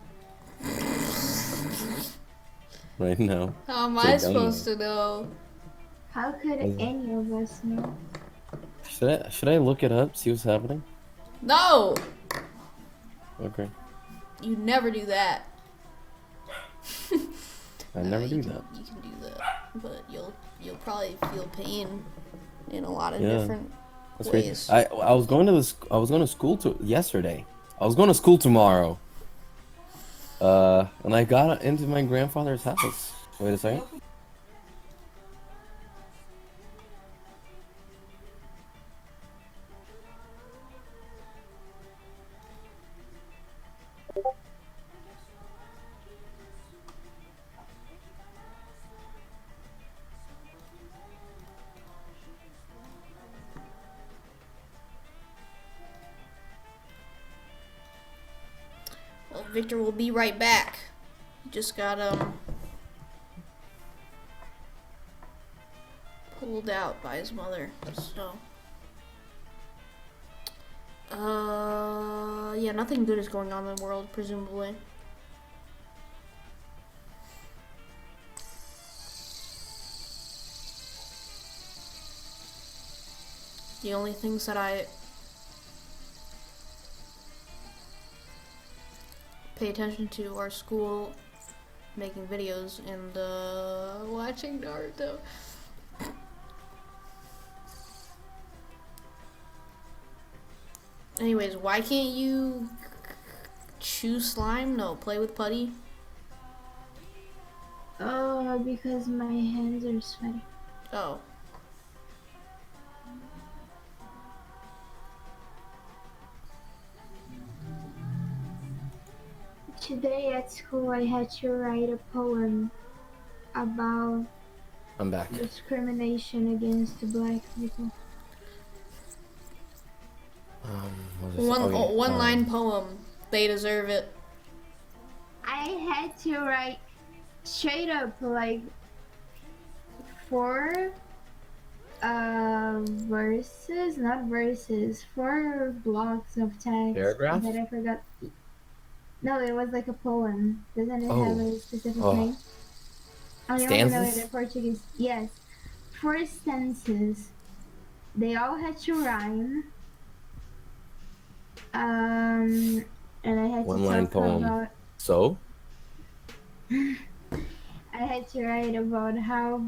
right now? How am So I dumb. supposed to know? How could any of us know? Should I look it up? See what's happening? No! Okay. You never do that. I never do you that. You can do that, but you'll you'll probably feel pain in a lot of Yeah. different That's ways. crazy. I was going to I was going to school yesterday. I was going to school tomorrow. And I got into my grandfather's house. Wait a second. Well, Victor will be right back. He just got pulled out by his mother. So yeah, nothing good is going on in the world, presumably. The only things that I pay attention to are school, making videos, and watching Naruto. Anyways, why can't you choose slime? No, play with putty. Oh, because my hands are sweaty. Oh. Today at school, I had to write a poem about I'm back. discrimination against black people. What is it? Oh, yeah. One line poem. They deserve it. I had to write straight up like 4 verses, not verses, 4 blocks of text Paragraph? that I forgot. No, it was like a poem. Doesn't it Oh. have a specific Oh. name? I only know it Stanzas? in Portuguese. Yes, 4 stanzas. They all had to rhyme. And I had One to line talk poem. about. So? I had to write about how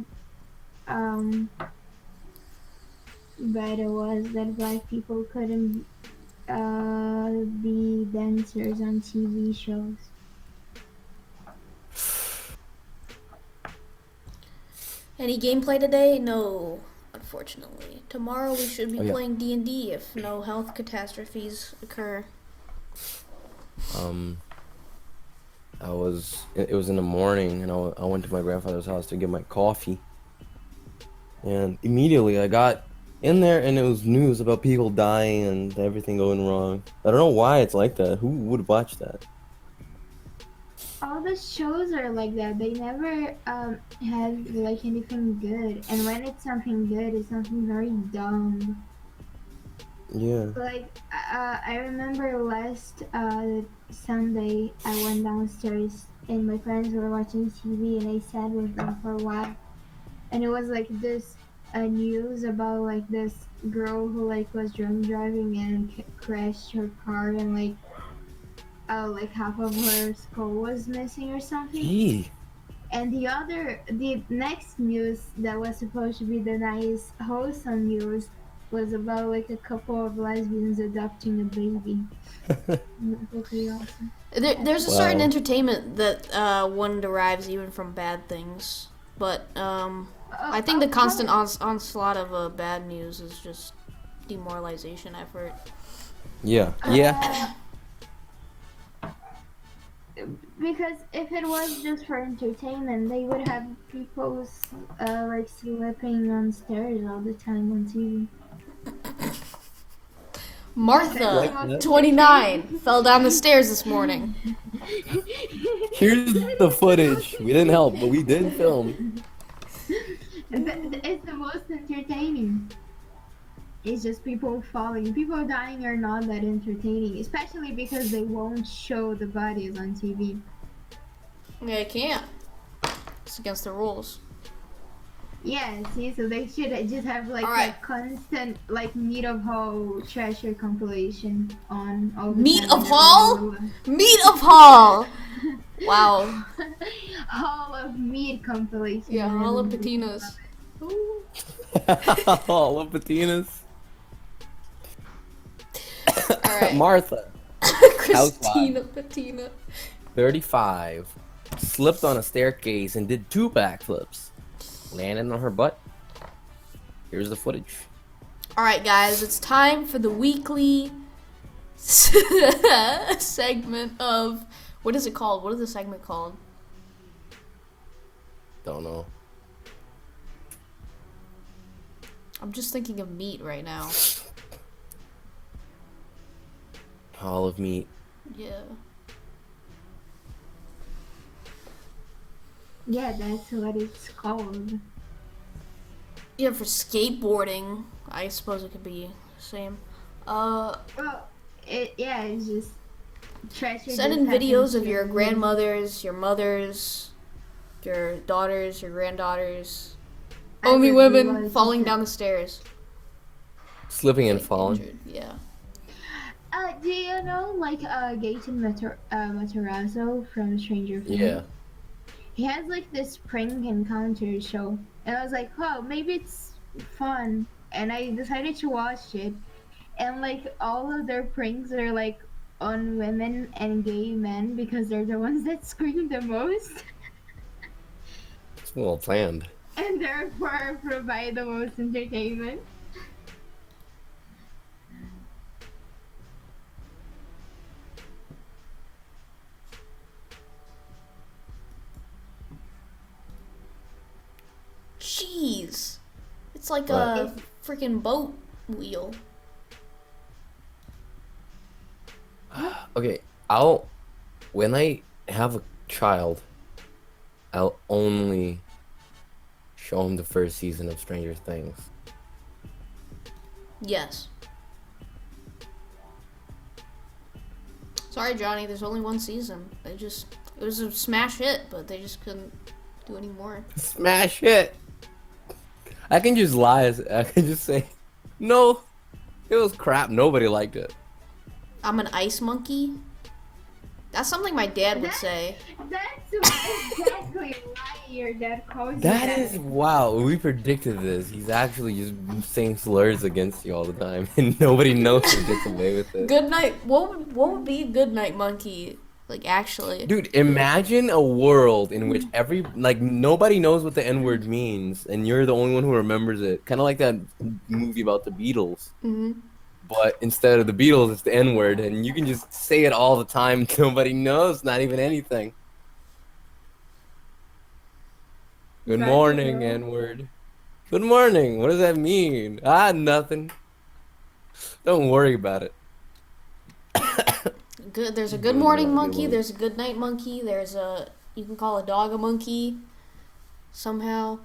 bad it was that black people couldn't be dancers on TV shows. Any gameplay today? No, unfortunately. Tomorrow we should be Oh, yeah. playing D&D if no health catastrophes occur. It was in the morning, and I went to my grandfather's house to get my coffee. And immediately I got in there, and it was news about people dying and everything going wrong. I don't know why it's like that. Who would watch that? All the shows are like that. They never have like anything good, and when it's something good, it's something very dumb. Yeah. Like I remember last Sunday, I went downstairs and my friends were watching TV, and I sat with them for a while, and it was like this news about like this girl who like was drunk driving and crashed her car, and like half of her skull was missing or something. Gee. And the next news that was supposed to be the nice wholesome news was about like a couple of lesbians adopting a baby. It was pretty awesome. There's a certain Wow. entertainment that one derives even from bad things, but I think the constant onslaught of bad news is just demoralization effort. Yeah. Yeah. Because if it was just for entertainment, they would have people like sleeping on stairs all the time on TV. Martha, Like 29, fell down the stairs this morning. Here's the footage. We didn't help, but we did film. It's the most entertaining. It's just people falling. People dying are not that entertaining, especially because they won't show the bodies on TV. Yeah, I can't. It's against the rules. Yeah, see, so they should just have like Alright. a constant like Meat of Hall treasure compilation on all the Meat time of that Hall? we will- Meat of Hall! Wow. Hall of Meat compilation. Yeah, Hall of Patinas. Ooh. All of Patina's. All right. Martha, Christina Patina. 35, slipped on a staircase and did 2 backflips, landing on her butt. Here's the footage. All right, guys, it's time for the weekly segment of what is it called? What is the segment called? Don't know. I'm just thinking of meat right now. Hall of Meat. Yeah. Yeah, that's what it's called. Yeah, for skateboarding, I suppose it could be the same. Well, it's just treasure. Send in just happens videos of to your be- grandmothers, your mothers, your daughters, your granddaughters. I Only would women love falling to- down the stairs. Slipping and falling. Injured. Yeah. Do you know like Gaten Matarazzo from Stranger Things? Yeah. He has like this prank encounter show, and I was like, oh, maybe it's fun, and I decided to watch it, and like all of their pranks are like on women and gay men because they're the ones that scream the most, It's well planned. and therefore provide the most entertainment. Jeez. It's like What? a freaking boat wheel. Okay, when I have a child, I'll only show him the first season of Stranger Things. Yes. Sorry, Johnny, there's only one season. It was a smash hit, but they just couldn't do any more. Smash it! I can just lie. I can just say, no, it was crap. Nobody liked it. I'm an ice monkey. That's something my dad would That- say. That's exactly why your dad calls That you is wow. We predicted this. He's actually just saying slurs against you all the time, and nobody knows who gets away with it. Good night. What would be good night monkey? Like actually. Dude, imagine a world in which nobody knows what the N-word means, and you're the only one who remembers it. Kind of like that movie about the Beatles. Hmm. But instead of the Beatles, it's the N-word, and you can just say it all the time. Nobody knows, not even anything. Good Right, morning, bro. N-word. Good morning. What does that mean? Ah, nothing. Don't worry about it. Good. There's a good Good morning night, monkey. good There's a good night monkey. You can call a dog a monkey. Somehow.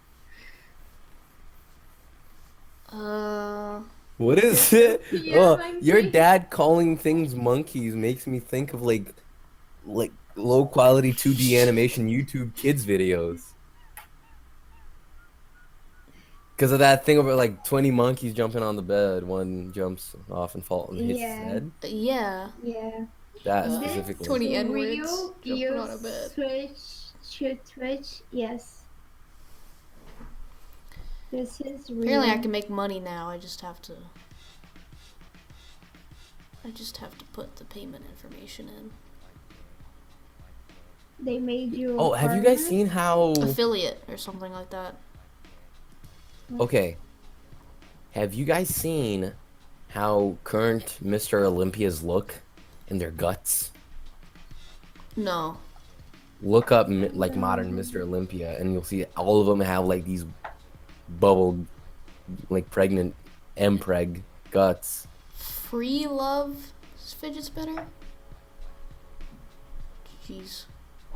What is it? Yeah, Oh, monkey. your dad calling things monkeys makes me think of like low quality 2D animation YouTube kids videos. Because of that thing about like 20 monkeys jumping on the bed, one jumps off and falls and hits Yeah. his head. Yeah. Yeah. That This specifically. 20 N-words Real, jumping you on a bed. switch to Twitch, yes. This is real. Apparently, I can make money now. I just have to put the payment information in. They made you. Oh, have you guys partner? seen how? Affiliate or something like that. Okay. Have you guys seen how current Mr. Olympias look in their guts? No. Look up like modern Mr. Olympia, and you'll see all of them have like these bubbled, like pregnant mpreg guts. Free love fidget spinner? Jeez.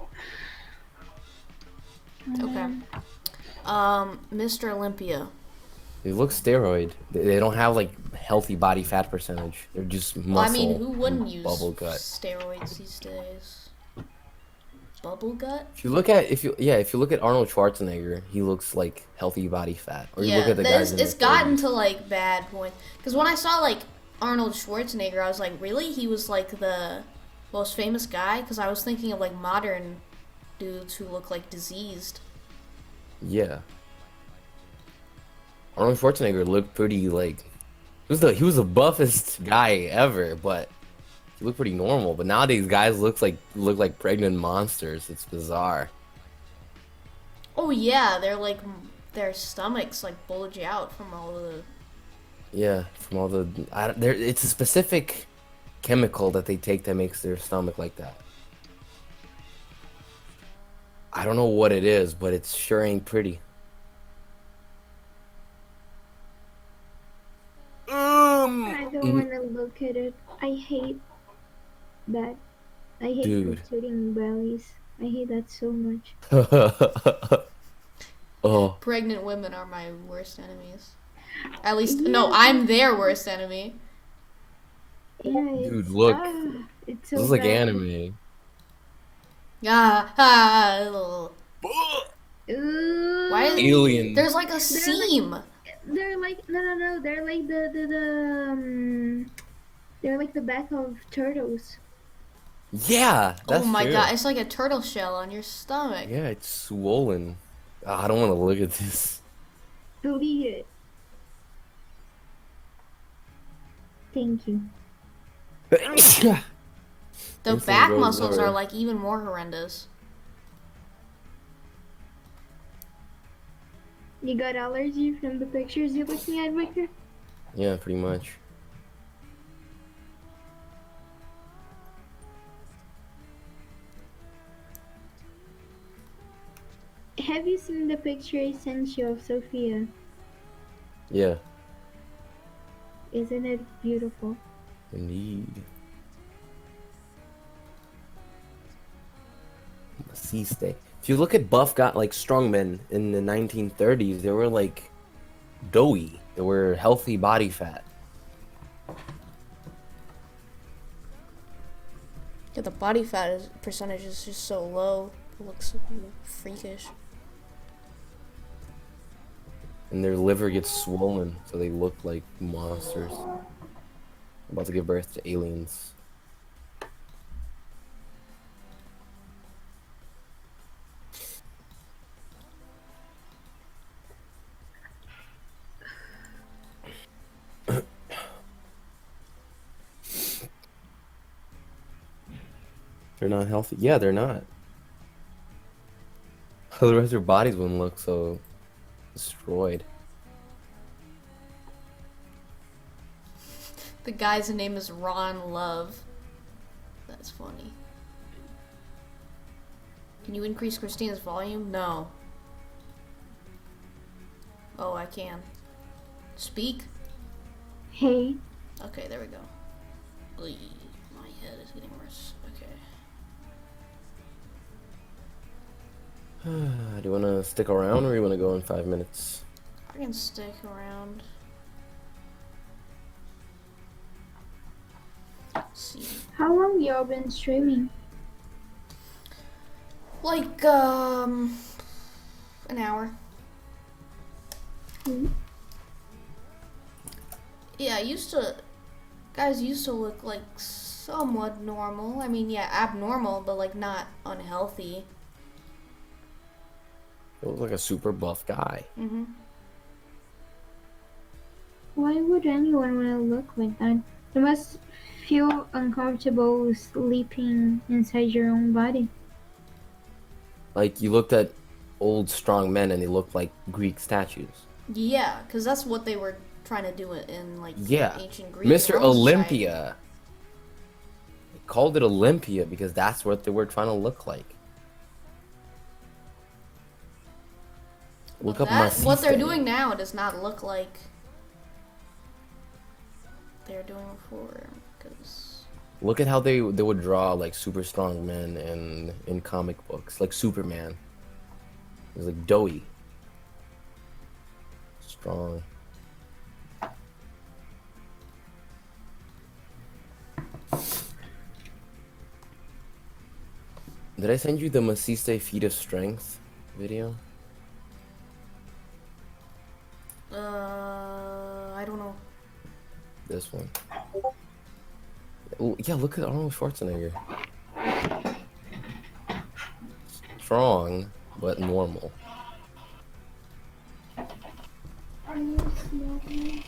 Okay. Mr. Olympia. They look steroid. They don't have like healthy body fat percentage. They're just muscle. Well, I mean, who and wouldn't use bubble gut? steroids these days? Bubble gut? If you look at Arnold Schwarzenegger, he looks like healthy body fat. Or you Yeah, look at the guys in it's their gotten 30s. to like bad point. Because when I saw like Arnold Schwarzenegger, I was like, really? He was like the most famous guy? Because I was thinking of like modern dudes who look like diseased. Yeah. Arnold Schwarzenegger looked pretty like he was the buffest guy ever, but he looked pretty normal. But nowadays guys look like pregnant monsters. It's bizarre. Oh yeah, they're like their stomachs like bulge out from all the. Yeah, from all the it's a specific chemical that they take that makes their stomach like that. I don't know what it is, but it sure ain't pretty. I don't Mm, want to look at it. I hate that. I hate dude. protruding bellies. I hate that so much. Oh, Pregnant women are my worst enemies. At least, Yeah. no, I'm their worst enemy. Yeah, dude, it's look. it's This so is like bad. anime. Ugh. Ooh. Why is Alien. there's like a seam? They're like no. They're like they're like the back of turtles. Yeah, Oh that's my true. god, it's like a turtle shell on your stomach. Yeah, it's swollen. Ah, I don't want to look at this. Delete it. Thank you. The Instant back growth muscles are lower. like even more horrendous. You got allergy from the pictures you're looking at, Victor? Yeah, pretty much. Have you seen the picture I sent you of Sophia? Yeah, Isn't it beautiful? indeed. Maciste. If you look at buff got like strongmen in the 1930s, they were like doughy. They were healthy body fat. Yeah, the body fat percentage is just so low. It looks freakish. And their liver gets swollen, so they look like monsters. About to give birth to aliens. They're not healthy. Yeah, they're not. Otherwise, their bodies wouldn't look so destroyed. The guy's name is Ron Love. That's funny. Can you increase Christina's volume? No. Oh, I can. Speak? Hey, Okay, there we go. Oy, my head is getting worse. Okay. Do you want to stick around or you want to go in 5 minutes? I can stick around. Let's see. how long y'all been streaming? Like, an hour. Hmm? Yeah, guys used to look like somewhat normal. I mean, yeah, abnormal, but like not unhealthy. You look like a super buff guy. Mm-hmm. Why would anyone want to look like that? You must feel uncomfortable sleeping inside your own body. Like, you looked at old strong men and they looked like Greek statues. Yeah, because that's what they were trying to do in like Yeah. ancient Greek. Mr. and Roman Olympia. They called it Olympia because that's what they were trying to look like. Look up society. What they're Maciste. doing now does not look like they're doing before. Because Look at how they would draw like super strong men in comic books, like Superman. It was like doughy, strong. Did I send you the Maciste Feat of Strength video? I don't know. This one. Oh, yeah, look at Arnold Schwarzenegger. Strong, but normal. Are you smelly?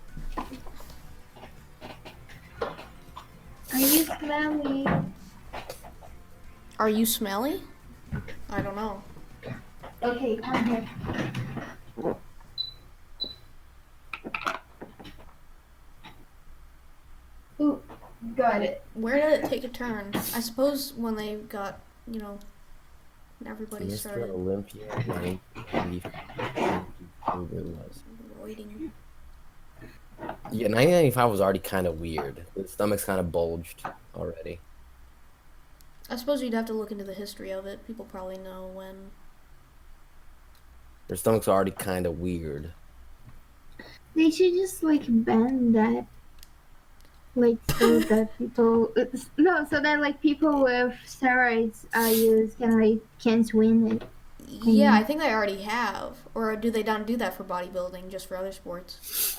Are you smelly? Are you smelly? I don't know. Okay, come here. Ooh, got it. Where did it take a turn? I suppose when they got, you know, when everybody Mr. started Olympia 1995. Who it was. roiding. Yeah, 1995 was already kind of weird. The stomach's kind of bulged already. I suppose you'd have to look into the history of it. People probably know when. Their stomach's already kind of weird. They should just like ban that. Like so that people no, so that like people with steroids use can't win it. Yeah, I think they already have. Or do they not do that for bodybuilding, just for other sports?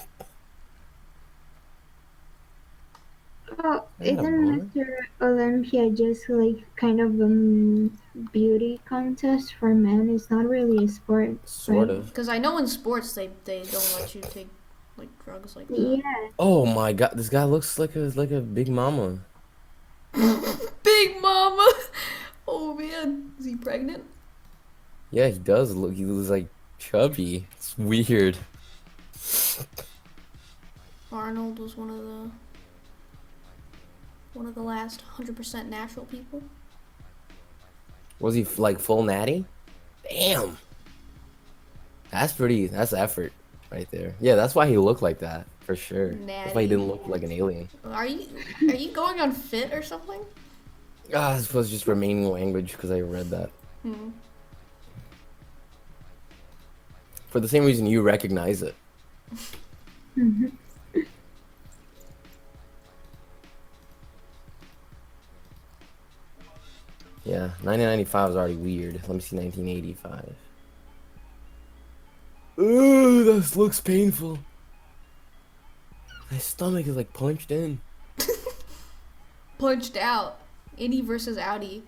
Oh, I got a isn't moment. Mr. Olympia just like kind of a beauty contest for men? It's not really a sport. Sort Right? of. Because I know in sports they don't let you take like drugs like that. Yeah. Oh my god, this guy looks like a big mama. Big Mama. Oh man, is he pregnant? Yeah, he does look. He looks like chubby. It's weird. Arnold was one of the last 100% natural people. Was he like full natty? Damn. That's effort right there. Yeah, that's why he looked like that for sure. That's why he Natty. didn't look like an alien. Are you going on fit or something? Ah, this was just remaining language because I read that. Hmm. For the same reason you recognize it. Mhm. Yeah, 1995 is already weird. Let me see 1985. Ooh, this looks painful. My stomach is like punched in. Punched out. Indy versus Audi.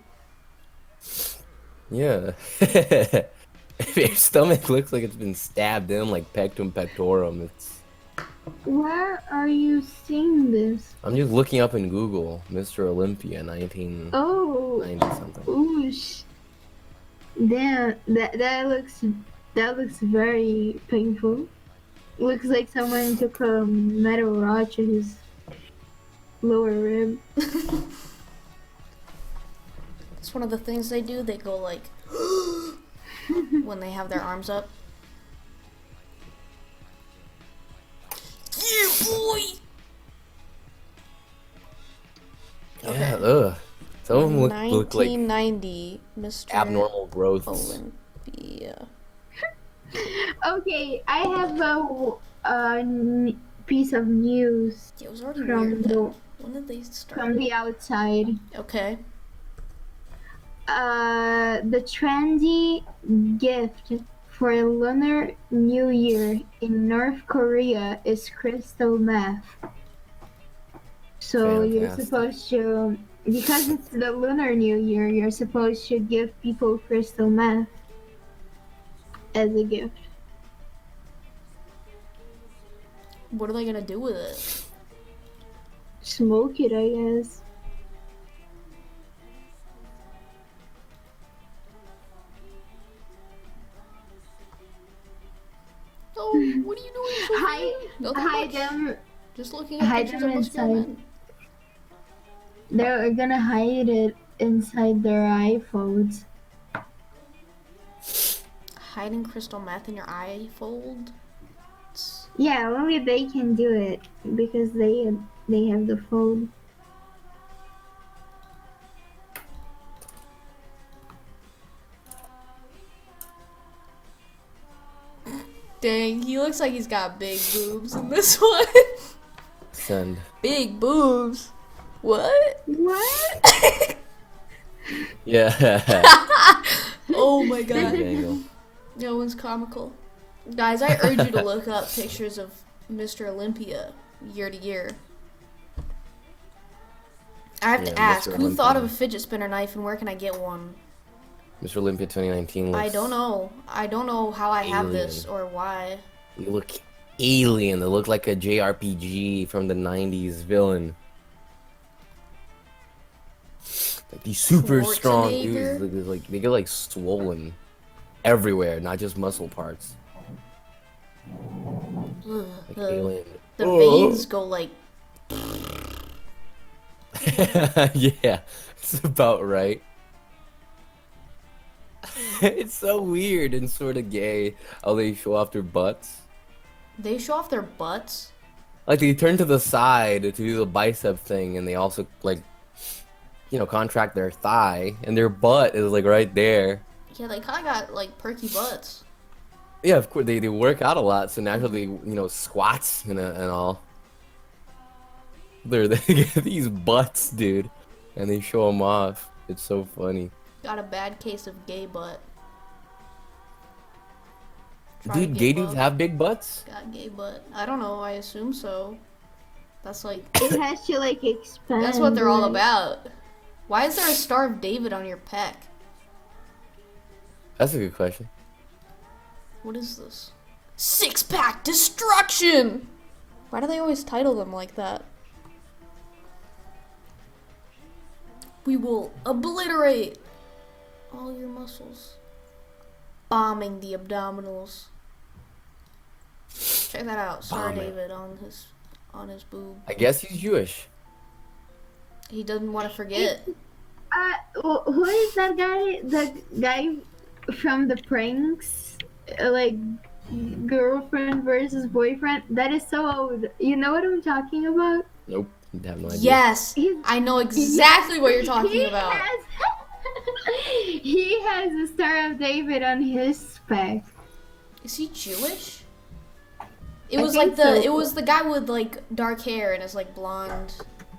Yeah. Your stomach looks like it's been stabbed in like pectum pectorum. It's. Where are you seeing this? I'm just looking up in Google, Mr. Olympia, 1990 Oh, something. oosh. Damn, that looks very painful. Looks like someone took a metal rod to his lower rib. It's one of the things they do. They go like when they have their arms up. Yeah, boy. Yeah, ugh. Some of them look like 1990, Mr. abnormal growths. Olympia. Okay, I have piece of news Yeah, it was already from weird. the When did they start? from the outside. Okay. The trendy gift for Lunar New Year in North Korea is crystal meth. So you're Fantastic. supposed to, because it's the Lunar New Year, you're supposed to give people crystal meth as a gift. What are they gonna do with it? Smoke it, I guess. Oh, what are you doing? Sophia? Nothing Hide much. them. Just looking at Hide pictures them of muscular inside. men. They're gonna hide it inside their iPhones. Hiding crystal meth in your eye fold. Yeah, only they can do it because they have the phone. Dang, he looks like he's got big boobs in this one. Send. Big boobs. What? What? Yeah. Oh my god. Angle. No one's comical. Guys, I urge you to look up pictures of Mr. Olympia year to year. I have to Yeah, ask, Mr. who thought of a Olympia. fidget spinner knife and where can I get one? Mr. Olympia 2019 looks. I don't know. I don't know how I have Alien. this or why. You look alien that looked like a JRPG from the 90s villain. Like these super strong Schwarzenegger? dudes, like they get like swollen everywhere, not just muscle parts. Ugh, Like alien. the Oh. veins go like. Yeah, it's about right. It's so weird and sort of gay how they show off their butts. They show off their butts. Like they turn to the side to do the bicep thing, and they also like, contract their thigh, and their butt is like right there. Yeah, they kind of got like perky butts. Yeah, of course they work out a lot, so naturally, squats and all. They get these butts, dude, and they show them off. It's so funny. Got a bad case of gay butt. Try Dude, gay gay dudes butt. have big butts? Got gay butt. I don't know. I assume so. That's like. It has to like expand. That's what they're all right? about. Why is there a Star of David on your pec? That's a good question. What is this? Six-pack destruction! Why do they always title them like that? We will obliterate all your muscles. Bombing the abdominals. Check that out. Star Bomb it. David on his boob. I guess he's Jewish. He doesn't want to forget. Who is that guy? The guy from the pranks, like girlfriend versus boyfriend. That is so old. You know what I'm talking about? Nope, I have no idea. Yes! He's- I know exactly what you're talking He about. he has a Star of David on his spec. Is he Jewish? It I was think like the so. it was the guy with like dark hair and his like blonde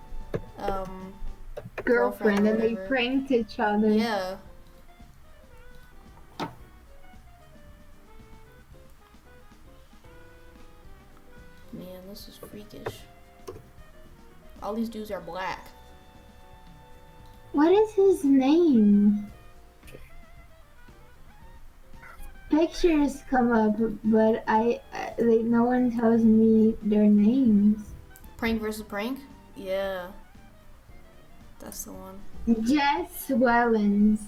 Girlfriend, or and they whatever. pranked each other. Yeah. Man, this is freakish. All these dudes are black. What is his name? Pictures come up, but I like no one tells me their names. Prank versus prank? Yeah. That's the one. Jesse Wellens.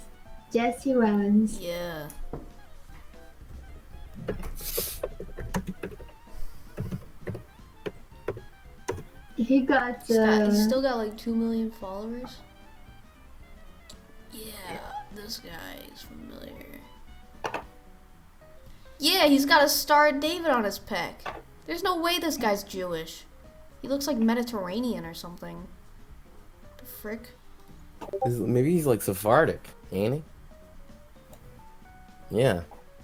Yeah. He got He's still got like 2 million followers. Yeah, this guy is familiar. Yeah, he's got a Star of David on his pec. There's no way this guy's Jewish. He looks like Mediterranean or something. The frick? Maybe he's like Sephardic, ain't he? Yeah.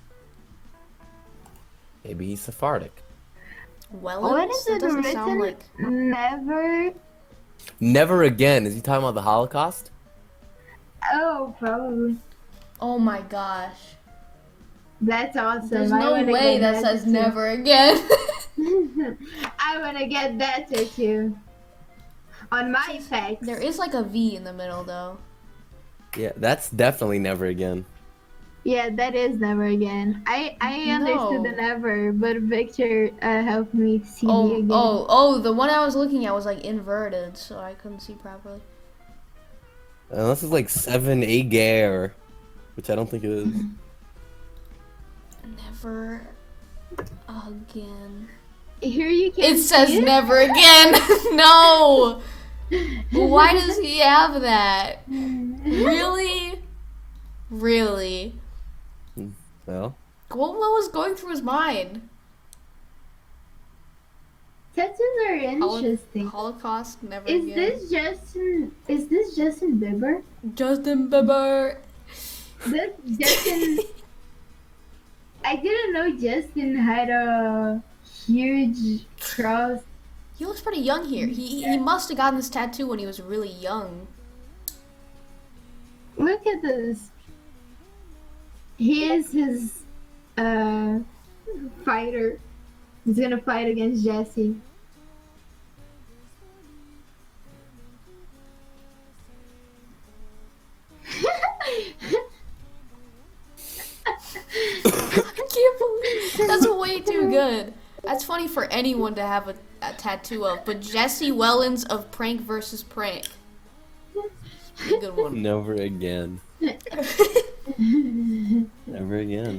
Maybe he's Sephardic. Wellens? What is That it doesn't sound written? like. Never. Never again. Is he talking about the Holocaust? Oh, probably. Oh my gosh. That's awesome. There's I no wanna way get that says tattoo. never again. I wanna get that tattoo. On my face. There is like a V in the middle though. Yeah, that's definitely never again. Yeah, that is never again. I understood the never, but Victor helped me see the again. Oh, the one I was looking at was like inverted, so I couldn't see properly. Unless it's like 7 Agar, which I don't think it is. Never again. Here you can It says see it. never again. No. Why does he have that? Really? Really? Well, What was going through his mind? Tattoos are interesting. Holocaust, never Is again. this Justin Bieber? Justin Bieber? This Justin. I didn't know Justin had a huge cross. He looks pretty young here. He must have gotten this tattoo when he was really young. Look at this. He is his fighter. He's gonna fight against Jesse. I can't believe that's way too good. That's funny for anyone to have a tattoo of, but Jesse Wellens of Prank versus Prank. A good one. Never again. Never again.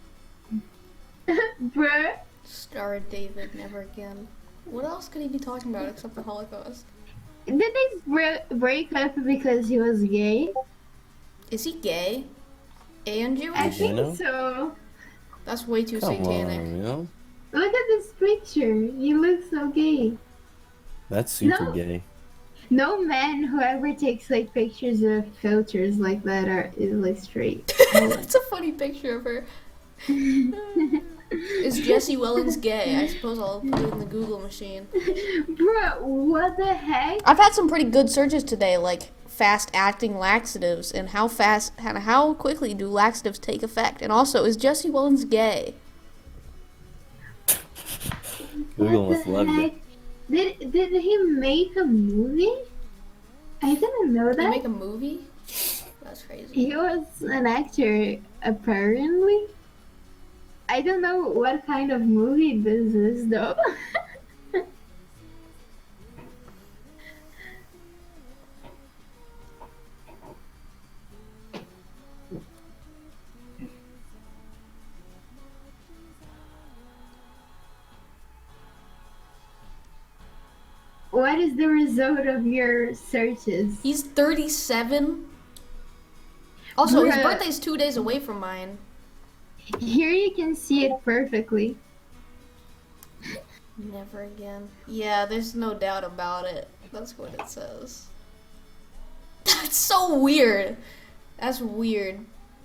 Bruh. Star David, never again. What else could he be talking about except the Holocaust? Did they break up because he was gay? Is he gay? And Jewish? I You know? think so. That's way too Come satanic. on, you know? Look at this picture. He looks so gay. That's super No. gay. No man who ever takes like pictures of filters like that is like straight. That's a funny picture of her. Is Jesse Wellens gay? I suppose I'll put it in the Google machine. Bro, what the heck? I've had some pretty good searches today, like fast acting laxatives and how quickly do laxatives take effect, and also is Jesse Wellens gay? Google What must the love heck? it. Did he make a movie? I didn't know Did he that. make a movie? That's crazy. He was an actor, apparently. I don't know what kind of movie this is, though. What is the result of your searches? He's 37. Also, his Bruh. birthday's 2 days away from mine. Here you can see it perfectly. Never again. Yeah, there's no doubt about it. That's what it says. That's so weird. That's weird.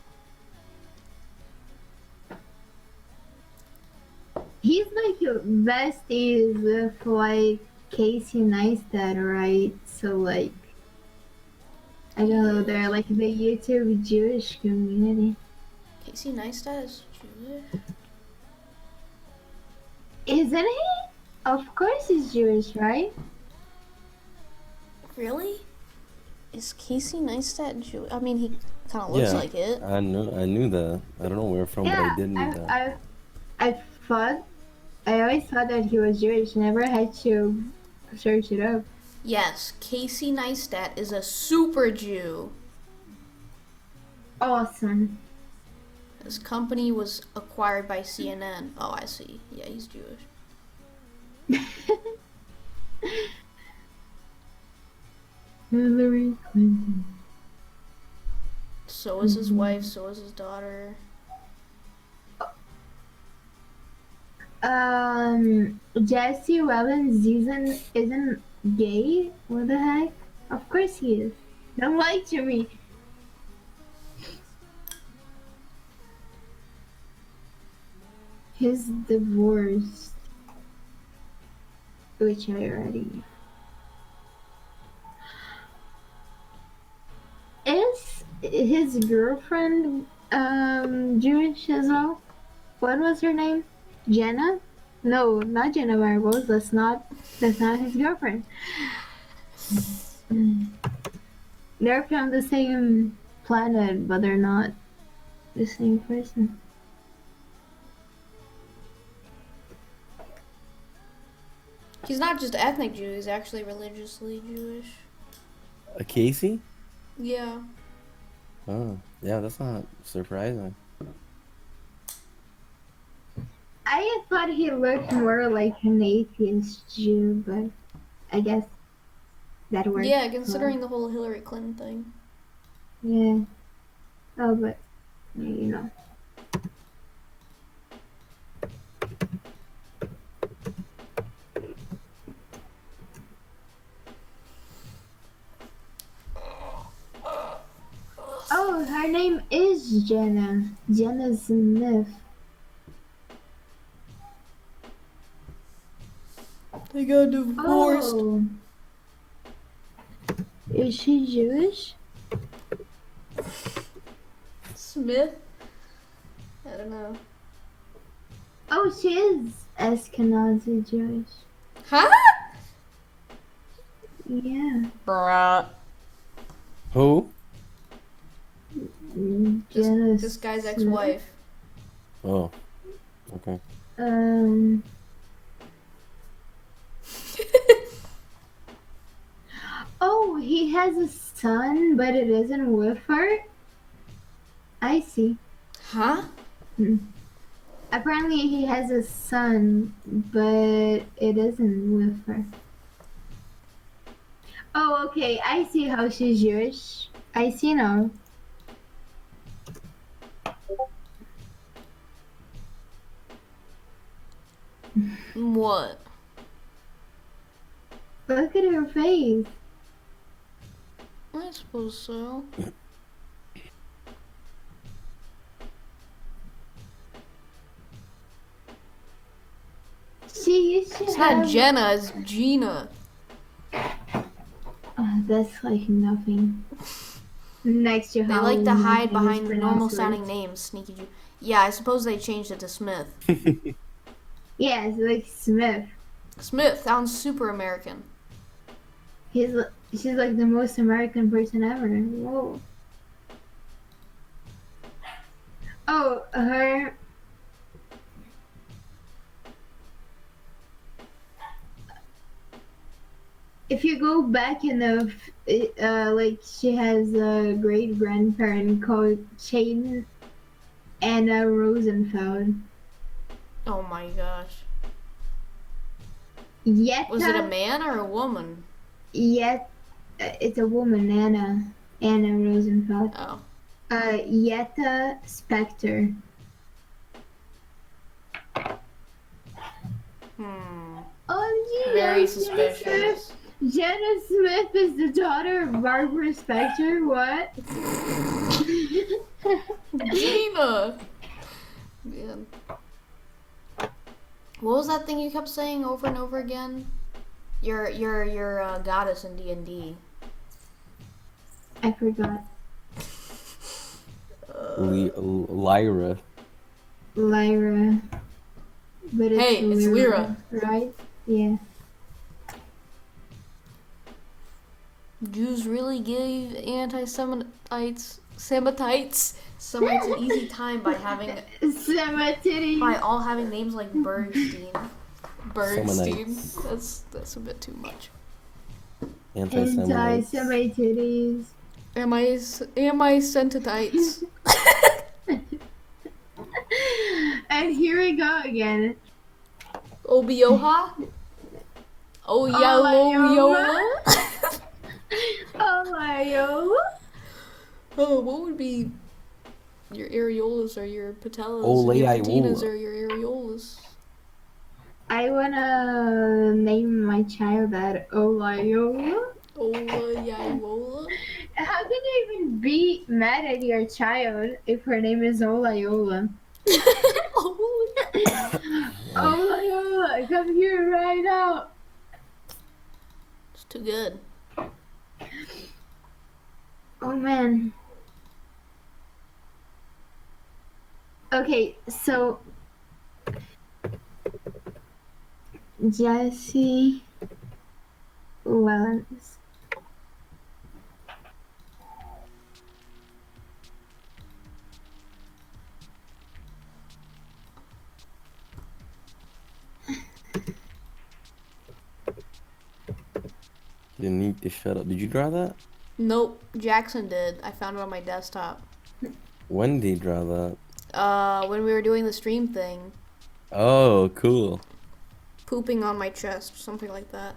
He's like besties with like Casey Neistat, right? So like, I don't know, they're like the YouTube Jewish community. Casey Neistat is Jewish? Isn't he? Of course he's Jewish, right? Really? Is Casey Neistat Jewish? I mean, he kind of looks Yeah. like it. I knew that. I don't know where from, but I did know that. I always thought that he was Jewish. Never had to search it up. Yes, Casey Neistat is a super Jew. Awesome. His company was acquired by CNN. Oh, I see. Yeah, he's Jewish. Hillary Clinton. So is his wife, so is his daughter. Jesse Wellens isn't gay? What the heck? Of course he is. Don't lie to me. He's divorced. Which I already. Is his girlfriend Jewish as well? What was her name? Jenna? No, not Jenna Marbles. That's not his girlfriend. They're from the same planet, but they're not the same person. He's not just ethnic Jew, he's actually religiously Jewish. A Casey? Yeah. Oh, yeah, that's not surprising. I thought he looked more like an atheist Jew, but I guess that works. Yeah, considering the whole Hillary Clinton thing. Yeah. Oh, but you know. Oh, her name is Jenna. Jenna Smith. They got divorced. Oh. Is she Jewish? Smith? I don't know. Oh, she is Ashkenazi Jewish. Huh? Yeah. Bruh. Who? Jenna This guy's Smith. ex-wife. Oh, okay. has a son, but it isn't with her. I see. Huh? Apparently he has a son, but it isn't with her. Oh, okay. I see how she's Jewish. I see now. What? Look at her face. I suppose so. She used to It's have... not Jenna, it's Gina. That's like nothing. Next to They how like to my hide name is behind pronounced normal right. sounding names, Sneaky Jew. Yeah, I suppose they changed it to Smith. Yeah, it's like Smith. Smith sounds super American. She's like the most American person ever. Whoa. Oh, her... If you go back enough, like she has a great grandparent called Chaden Anna Rosenfeld. Oh my gosh. Yet Was it a man or a woman? It's a woman, Anna Rosenfeld. Oh. Yetta Spector. Oh, gee, Very Jenna suspicious. Smith. Jenna Smith is the daughter of Barbara Spector. What? Gina! Man. What was that thing you kept saying over and over again? You're a goddess in D&D. I forgot. Lyra. Lyra. But it's Hey, it's Lyra. Right? Yeah. Jews really gave Semites an easy time by all having names like Bergstein. Seminites. That's a bit too much. Anti-Semitites. Am I Sentitites? And here we go again. Obioha? Oyaoyola? Olayola? Oh, what would be your areolas or your patellas? Oleiola. Your patinas or your areolas? I wanna name my child that Olayola. Olayola? How can you even be mad at your child if her name is Olayola? Olayola, come here right now. It's too good. Oh man. Okay, so Jesse Wellens. You need to shut up. Did you draw that? Nope, Jackson did. I found it on my desktop. When did you draw that? When we were doing the stream thing. Oh, cool. Pooping on my chest, something like that.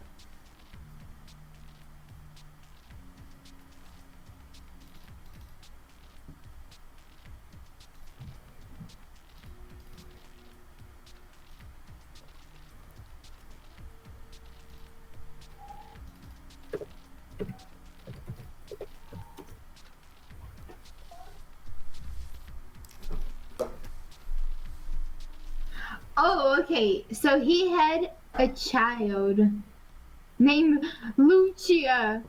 Oh, okay. So he had a child named Lucia.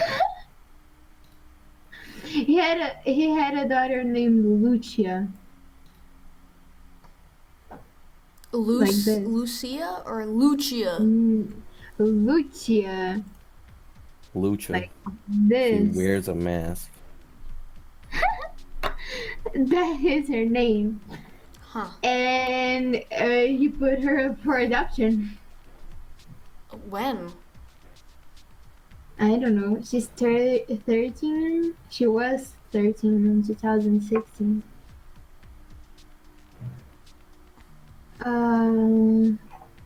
he had a daughter named Lucia. Like this. Lucia or Lucia? Lucia. Lucha. Like She this. wears a mask. That is her name. Huh. And he put her up for adoption. When? I don't know. She's 13. She was 13 in 2016. Um.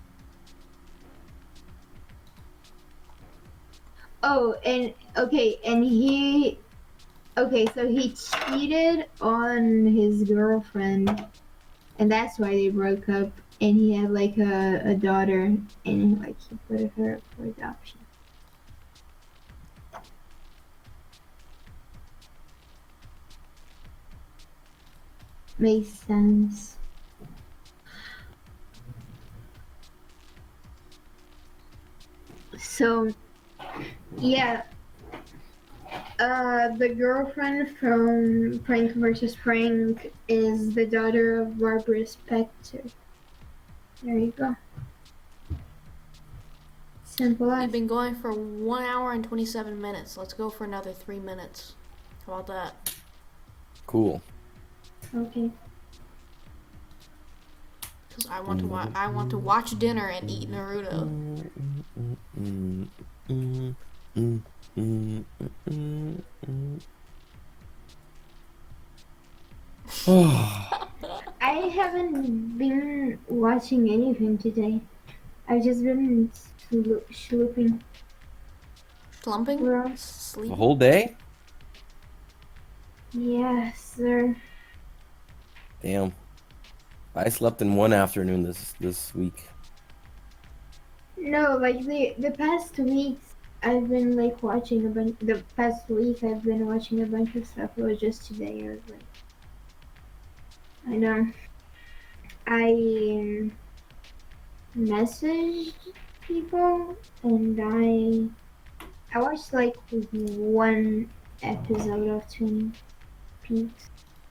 Oh, and okay, and he. Okay, so he cheated on his girlfriend, and that's why they broke up. And he had like a daughter, and like he put her up for adoption. Makes sense. So, yeah. The girlfriend from Prank vs. Prank is the daughter of Barbara Specter. There you go. Simple as. We've been going for 1 hour and 27 minutes. Let's go for another 3 minutes. How about that? Cool. Okay. Because I want to watch dinner and eat Naruto. I haven't been watching anything today. I've just been sleeping. Slumping? The Sleeping? whole day? Yes, sir. Damn. I slept in one afternoon this week. No, like the past weeks, I've been like watching a bunch. The past week, I've been watching a bunch of stuff. It was just today. I was like, I know. I messaged people and I watched like one episode of Twin Peaks.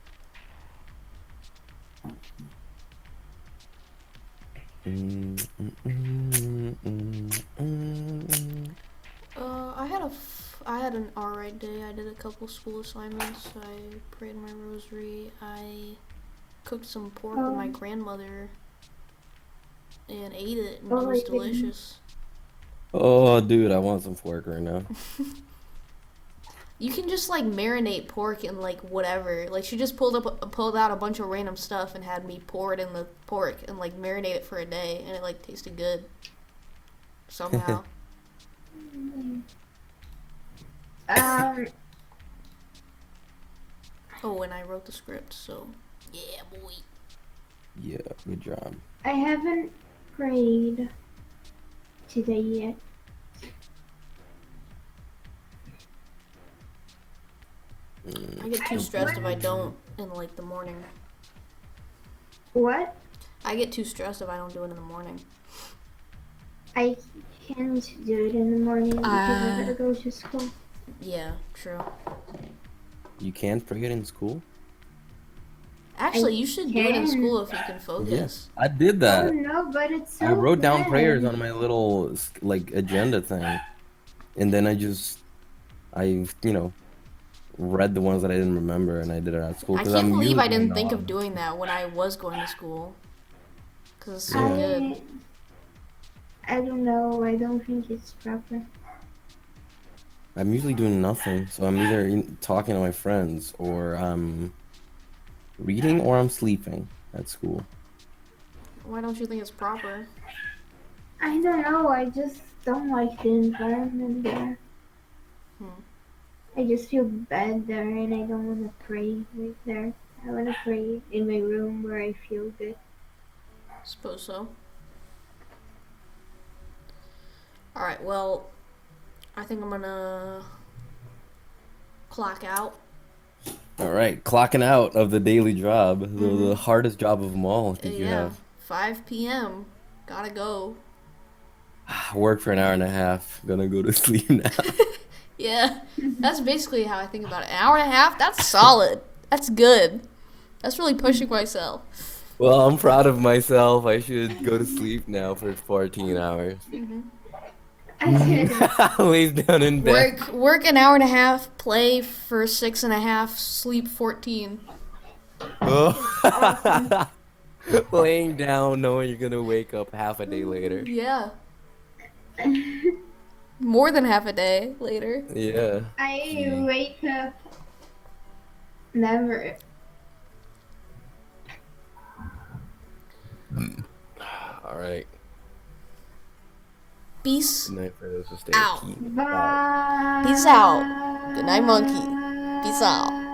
I had an alright day. I did a couple school assignments. I prayed my rosary. I cooked some pork with my grandmother and ate it, and it was delicious. Oh, dude, I want some pork right now. You can just like marinate pork in like whatever. Like she just pulled out a bunch of random stuff and had me pour it in the pork and like marinate it for a day, and it like tasted good somehow. Oh, and I wrote the script, so yeah, boy. Yeah, good job. I haven't prayed today yet. I get too stressed if I don't in like the morning. What? I get too stressed if I don't do it in the morning. I can't do it in the morning because I gotta go to school. Yeah, true. You can't pray it in school? Actually, you should do it in school if you can focus. Yes, I did that. Oh no, but it's so I wrote down bad. prayers on my little like agenda thing, and then I read the ones that I didn't remember, and I did it at school. I can't believe I didn't think of doing that when I was going to school. Because it's so good. I don't know. I don't think it's proper. I'm usually doing nothing, so I'm either talking to my friends, or I'm reading, or I'm sleeping at school. Why don't you think it's proper? I don't know. I just don't like the environment there. I just feel bad there, and I don't want to pray right there. I want to pray in my room where I feel good. Suppose so. Alright, well, I think I'm gonna clock out. Alright, clocking out of the daily job. The hardest job of them all that you have. 5 p.m. Gotta go. Work for an hour and a half. Gonna go to sleep now. Yeah, that's basically how I think about it. An hour and a half? That's solid. That's good. That's really pushing myself. Well, I'm proud of myself. I should go to sleep now for 14 hours. Lays down in bed. Work an hour and a half, play for 6.5, sleep 14. Oh. Laying down knowing you're gonna wake up half a day later. Yeah. More than half a day later. Yeah. I wake up never. All right. Peace Good night, brothers. Stay out. peace. Bye. Peace out. Good night, monkey. Peace out.